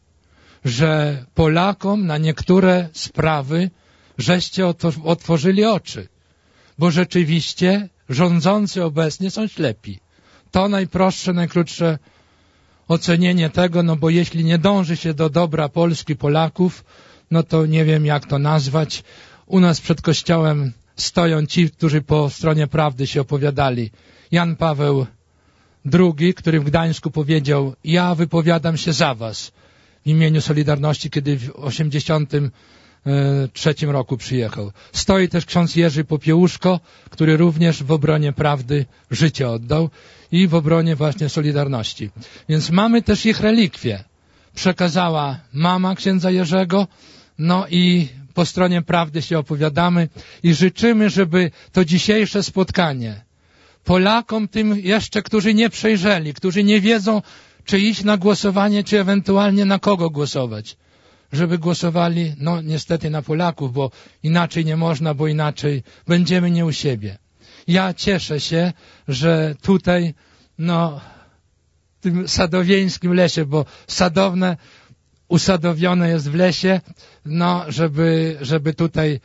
że Polakom na niektóre sprawy żeście otworzyli oczy, bo rzeczywiście rządzący obecnie są ślepi. To najprostsze, najkrótsze ocenienie tego, no bo jeśli nie dąży się do dobra Polski, Polaków, no to nie wiem jak to nazwać. U nas przed kościołem stoją ci, którzy po stronie prawdy się opowiadali. Jan Paweł drugi, który w Gdańsku powiedział, ja wypowiadam się za was w imieniu Solidarności, kiedy w osiemdziesiątym trzecim roku przyjechał. Stoi też ksiądz Jerzy Popiełuszko, który również w obronie prawdy życie oddał i w obronie właśnie Solidarności. Więc mamy też ich relikwie. Przekazała mama księdza Jerzego, no i po stronie prawdy się opowiadamy i życzymy, żeby to dzisiejsze spotkanie Polakom, tym jeszcze, którzy nie przejrzeli, którzy nie wiedzą, czy iść na głosowanie, czy ewentualnie na kogo głosować, żeby głosowali, no niestety na Polaków, bo inaczej nie można, bo inaczej będziemy nie u siebie. Ja cieszę się, że tutaj, no, w tym sadowieńskim lesie, bo sadowne usadowione jest w lesie, no, żeby, żeby tutaj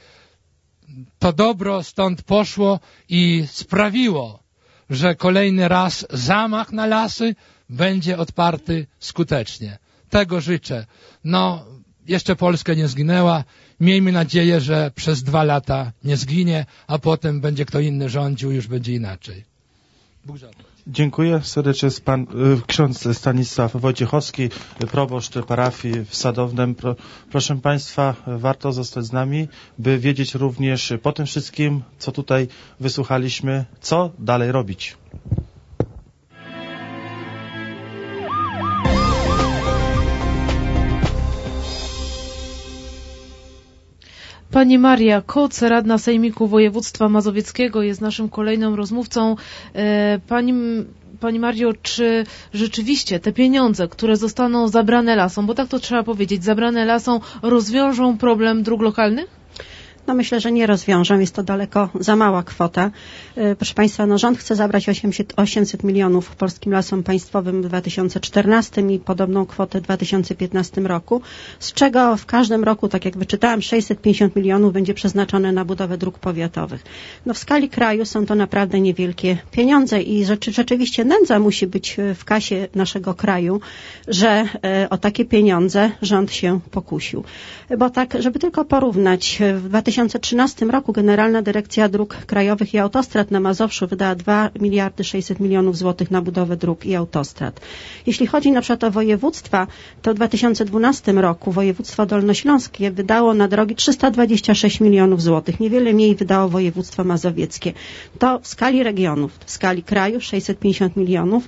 to dobro stąd poszło i sprawiło, że kolejny raz zamach na lasy będzie odparty skutecznie. Tego życzę. No, jeszcze Polska nie zginęła. Miejmy nadzieję, że przez dwa lata nie zginie, a potem będzie kto inny rządził, już będzie inaczej. Bóg zapłać. Dziękuję serdecznie. Pan ksiądz Stanisław Wojciechowski, proboszcz parafii w Sadownem. Pro, proszę Państwa, warto zostać z nami, by wiedzieć również po tym wszystkim, co tutaj wysłuchaliśmy, co dalej robić. Pani Maria Koc, radna Sejmiku Województwa Mazowieckiego, jest naszym kolejnym rozmówcą. Pani, Pani Mario, czy rzeczywiście te pieniądze, które zostaną zabrane lasom, bo tak to trzeba powiedzieć, zabrane lasom, rozwiążą problem dróg lokalnych? No myślę, że nie rozwiążą. Jest to daleko za mała kwota. Proszę Państwa, no rząd chce zabrać osiemset milionów polskim lasom państwowym w dwa tysiące czternastym i podobną kwotę w dwa tysiące piętnastym roku, z czego w każdym roku, tak jak wyczytałam, sześćset pięćdziesiąt milionów będzie przeznaczone na budowę dróg powiatowych. No w skali kraju są to naprawdę niewielkie pieniądze i rzeczy, rzeczywiście nędza musi być w kasie naszego kraju, że o takie pieniądze rząd się pokusił. Bo tak, żeby tylko porównać, w dwa tysiące trzynastym roku Generalna Dyrekcja Dróg Krajowych i Autostrad na Mazowszu wydała dwa miliardy sześćset milionów złotych na budowę dróg i autostrad. Jeśli chodzi na przykład o województwa, to w dwa tysiące dwunastym roku województwo dolnośląskie wydało na drogi trzysta dwadzieścia sześć milionów złotych. Niewiele mniej wydało województwo mazowieckie. To w skali regionów, w skali kraju sześćset pięćdziesiąt milionów.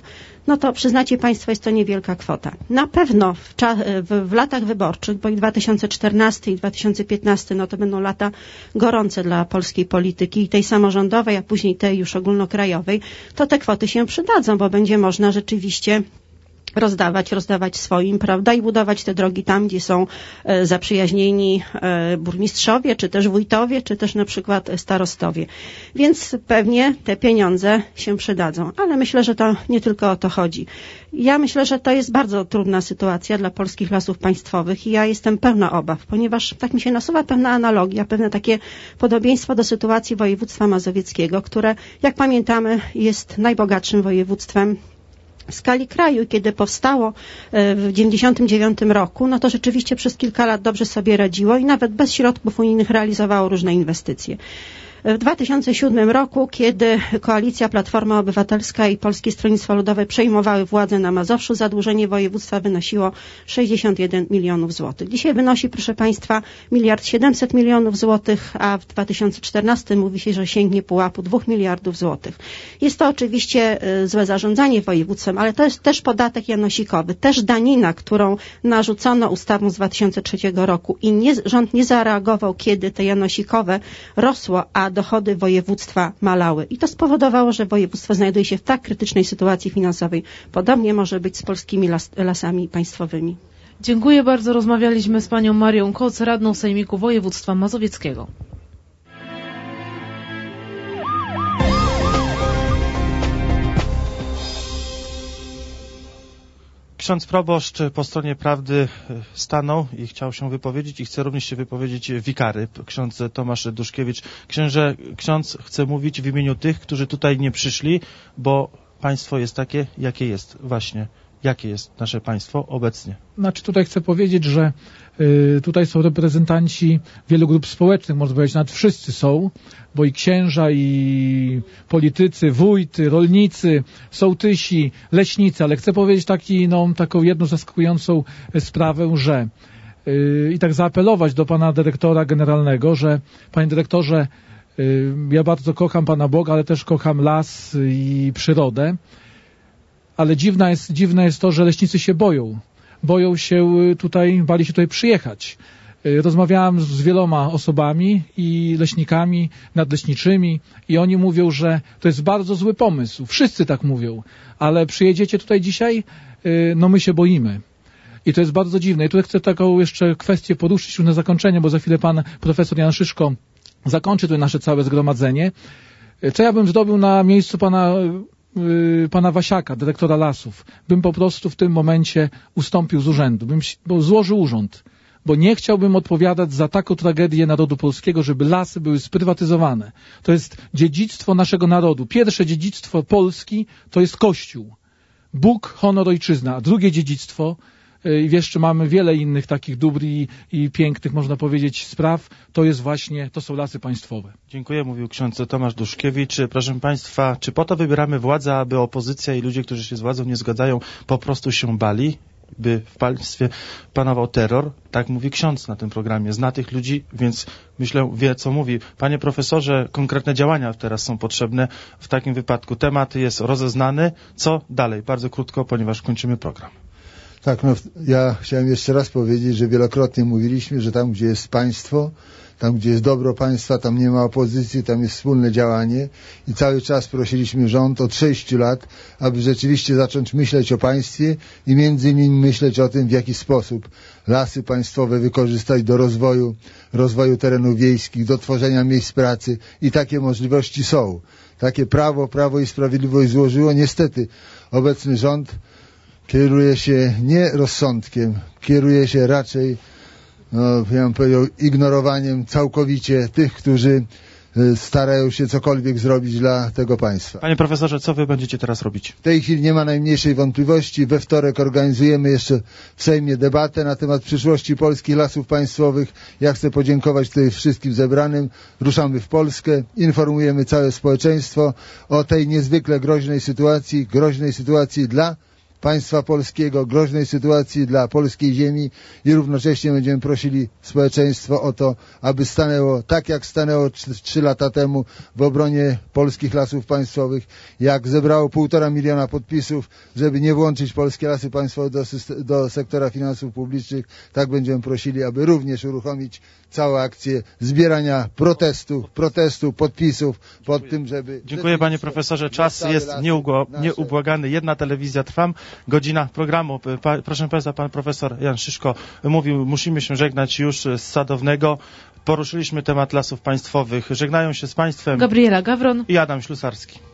no to przyznacie Państwo, jest to niewielka kwota. Na pewno w, w, w latach wyborczych, bo i dwa tysiące czternasty i dwa tysiące piętnasty, no to będą lata gorące dla polskiej polityki, i tej samorządowej, a później tej już ogólnokrajowej, to te kwoty się przydadzą, bo będzie można rzeczywiście rozdawać, rozdawać swoim, prawda, i budować te drogi tam, gdzie są e, zaprzyjaźnieni e, burmistrzowie, czy też wójtowie, czy też na przykład starostowie. Więc pewnie te pieniądze się przydadzą, ale myślę, że to nie tylko o to chodzi. Ja myślę, że to jest bardzo trudna sytuacja dla polskich lasów państwowych i ja jestem pełna obaw, ponieważ tak mi się nasuwa pewna analogia, pewne takie podobieństwo do sytuacji województwa mazowieckiego, które, jak pamiętamy, jest najbogatszym województwem w skali kraju. Kiedy powstało w dziewięćdziesiątym dziewiątym roku, no to rzeczywiście przez kilka lat dobrze sobie radziło i nawet bez środków unijnych realizowało różne inwestycje. W dwa tysiące siódmym roku, kiedy koalicja Platforma Obywatelska i Polskie Stronnictwo Ludowe przejmowały władzę na Mazowszu, zadłużenie województwa wynosiło sześćdziesiąt jeden milionów złotych. Dzisiaj wynosi, proszę Państwa, miliard siedemset milionów złotych, a w dwa tysiące czternastym mówi się, że sięgnie pułapu dwóch miliardów złotych. Jest to oczywiście złe zarządzanie województwem, ale to jest też podatek janosikowy, też danina, którą narzucono ustawą z dwa tysiące trzeciego roku i nie, rząd nie zareagował, kiedy te janosikowe rosło, a dochody województwa malały. I to spowodowało, że województwo znajduje się w tak krytycznej sytuacji finansowej. Podobnie może być z polskimi las, lasami państwowymi. Dziękuję bardzo. Rozmawialiśmy z panią Marią Koc, radną Sejmiku Województwa Mazowieckiego. Ksiądz proboszcz po stronie prawdy stanął i chciał się wypowiedzieć i chce również się wypowiedzieć wikary, ksiądz Tomasz Duszkiewicz. Księże, ksiądz chce mówić w imieniu tych, którzy tutaj nie przyszli, bo państwo jest takie, jakie jest właśnie. Jakie jest nasze państwo obecnie? Znaczy tutaj chcę powiedzieć, że y, tutaj są reprezentanci wielu grup społecznych, można powiedzieć, nawet wszyscy są, bo i księża, i politycy, wójty, rolnicy, sołtysi, leśnicy, ale chcę powiedzieć taki, no, taką jedną zaskakującą sprawę, że y, i tak zaapelować do pana dyrektora generalnego, że panie dyrektorze, y, ja bardzo kocham pana Boga, ale też kocham las i przyrodę. Ale dziwne jest, dziwne jest to, że leśnicy się boją. Boją się tutaj, bali się tutaj przyjechać. Rozmawiałem z wieloma osobami i leśnikami, nadleśniczymi i oni mówią, że to jest bardzo zły pomysł. Wszyscy tak mówią. Ale przyjedziecie tutaj dzisiaj? No my się boimy. I to jest bardzo dziwne. I tutaj chcę taką jeszcze kwestię poruszyć już na zakończenie, bo za chwilę pan profesor Jan Szyszko zakończy tutaj nasze całe zgromadzenie. Co ja bym zrobił na miejscu pana pana Wasiaka, dyrektora lasów, bym po prostu w tym momencie ustąpił z urzędu, bym bo złożył urząd, bo nie chciałbym odpowiadać za taką tragedię narodu polskiego, żeby lasy były sprywatyzowane. To jest dziedzictwo naszego narodu. Pierwsze dziedzictwo Polski to jest Kościół. Bóg, honor, ojczyzna. A drugie dziedzictwo, i jeszcze mamy wiele innych takich dóbr i, i pięknych, można powiedzieć, spraw, to jest właśnie, to są lasy państwowe. Dziękuję, mówił ksiądz Tomasz Duszkiewicz. Proszę państwa, czy po to wybieramy władzę, aby opozycja i ludzie, którzy się z władzą nie zgadzają, po prostu się bali, by w państwie panował terror? Tak mówi ksiądz na tym programie. Zna tych ludzi, więc myślę, wie, co mówi. Panie profesorze, konkretne działania teraz są potrzebne w takim wypadku. Temat jest rozeznany. Co dalej? Bardzo krótko, ponieważ kończymy program. Tak, no ja chciałem jeszcze raz powiedzieć, że wielokrotnie mówiliśmy, że tam, gdzie jest państwo, tam, gdzie jest dobro państwa, tam nie ma opozycji, tam jest wspólne działanie i cały czas prosiliśmy rząd od sześciu lat, aby rzeczywiście zacząć myśleć o państwie i między innymi myśleć o tym, w jaki sposób lasy państwowe wykorzystać do rozwoju, rozwoju terenów wiejskich, do tworzenia miejsc pracy i takie możliwości są. Takie prawo, Prawo i Sprawiedliwość złożyło. Niestety obecny rząd kieruje się nie rozsądkiem, kieruje się raczej, no, ja bym powiedział, ignorowaniem całkowicie tych, którzy starają się cokolwiek zrobić dla tego państwa. Panie profesorze, co wy będziecie teraz robić? W tej chwili nie ma najmniejszej wątpliwości. We wtorek organizujemy jeszcze w Sejmie debatę na temat przyszłości polskich lasów państwowych. Ja chcę podziękować tutaj wszystkim zebranym. Ruszamy w Polskę, informujemy całe społeczeństwo o tej niezwykle groźnej sytuacji, groźnej sytuacji dla państwa polskiego, groźnej sytuacji dla polskiej ziemi i równocześnie będziemy prosili społeczeństwo o to, aby stanęło tak, jak stanęło trzy lata temu w obronie polskich lasów państwowych, jak zebrało półtora miliona podpisów, żeby nie włączyć polskie lasy państwowe do, do sektora finansów publicznych, tak będziemy prosili, aby również uruchomić całą akcję zbierania protestu, protestu, podpisów pod Dziękuję. tym, żeby... Dziękuję panie profesorze. Czas jest nieubłagany. Jedna telewizja Trwam. Godzina programu. Pa, proszę państwa, pan profesor Jan Szyszko mówił, musimy się żegnać już z Sadownego. Poruszyliśmy temat lasów państwowych. Żegnają się z państwem Gabriela Gawron i Adam Ślusarski.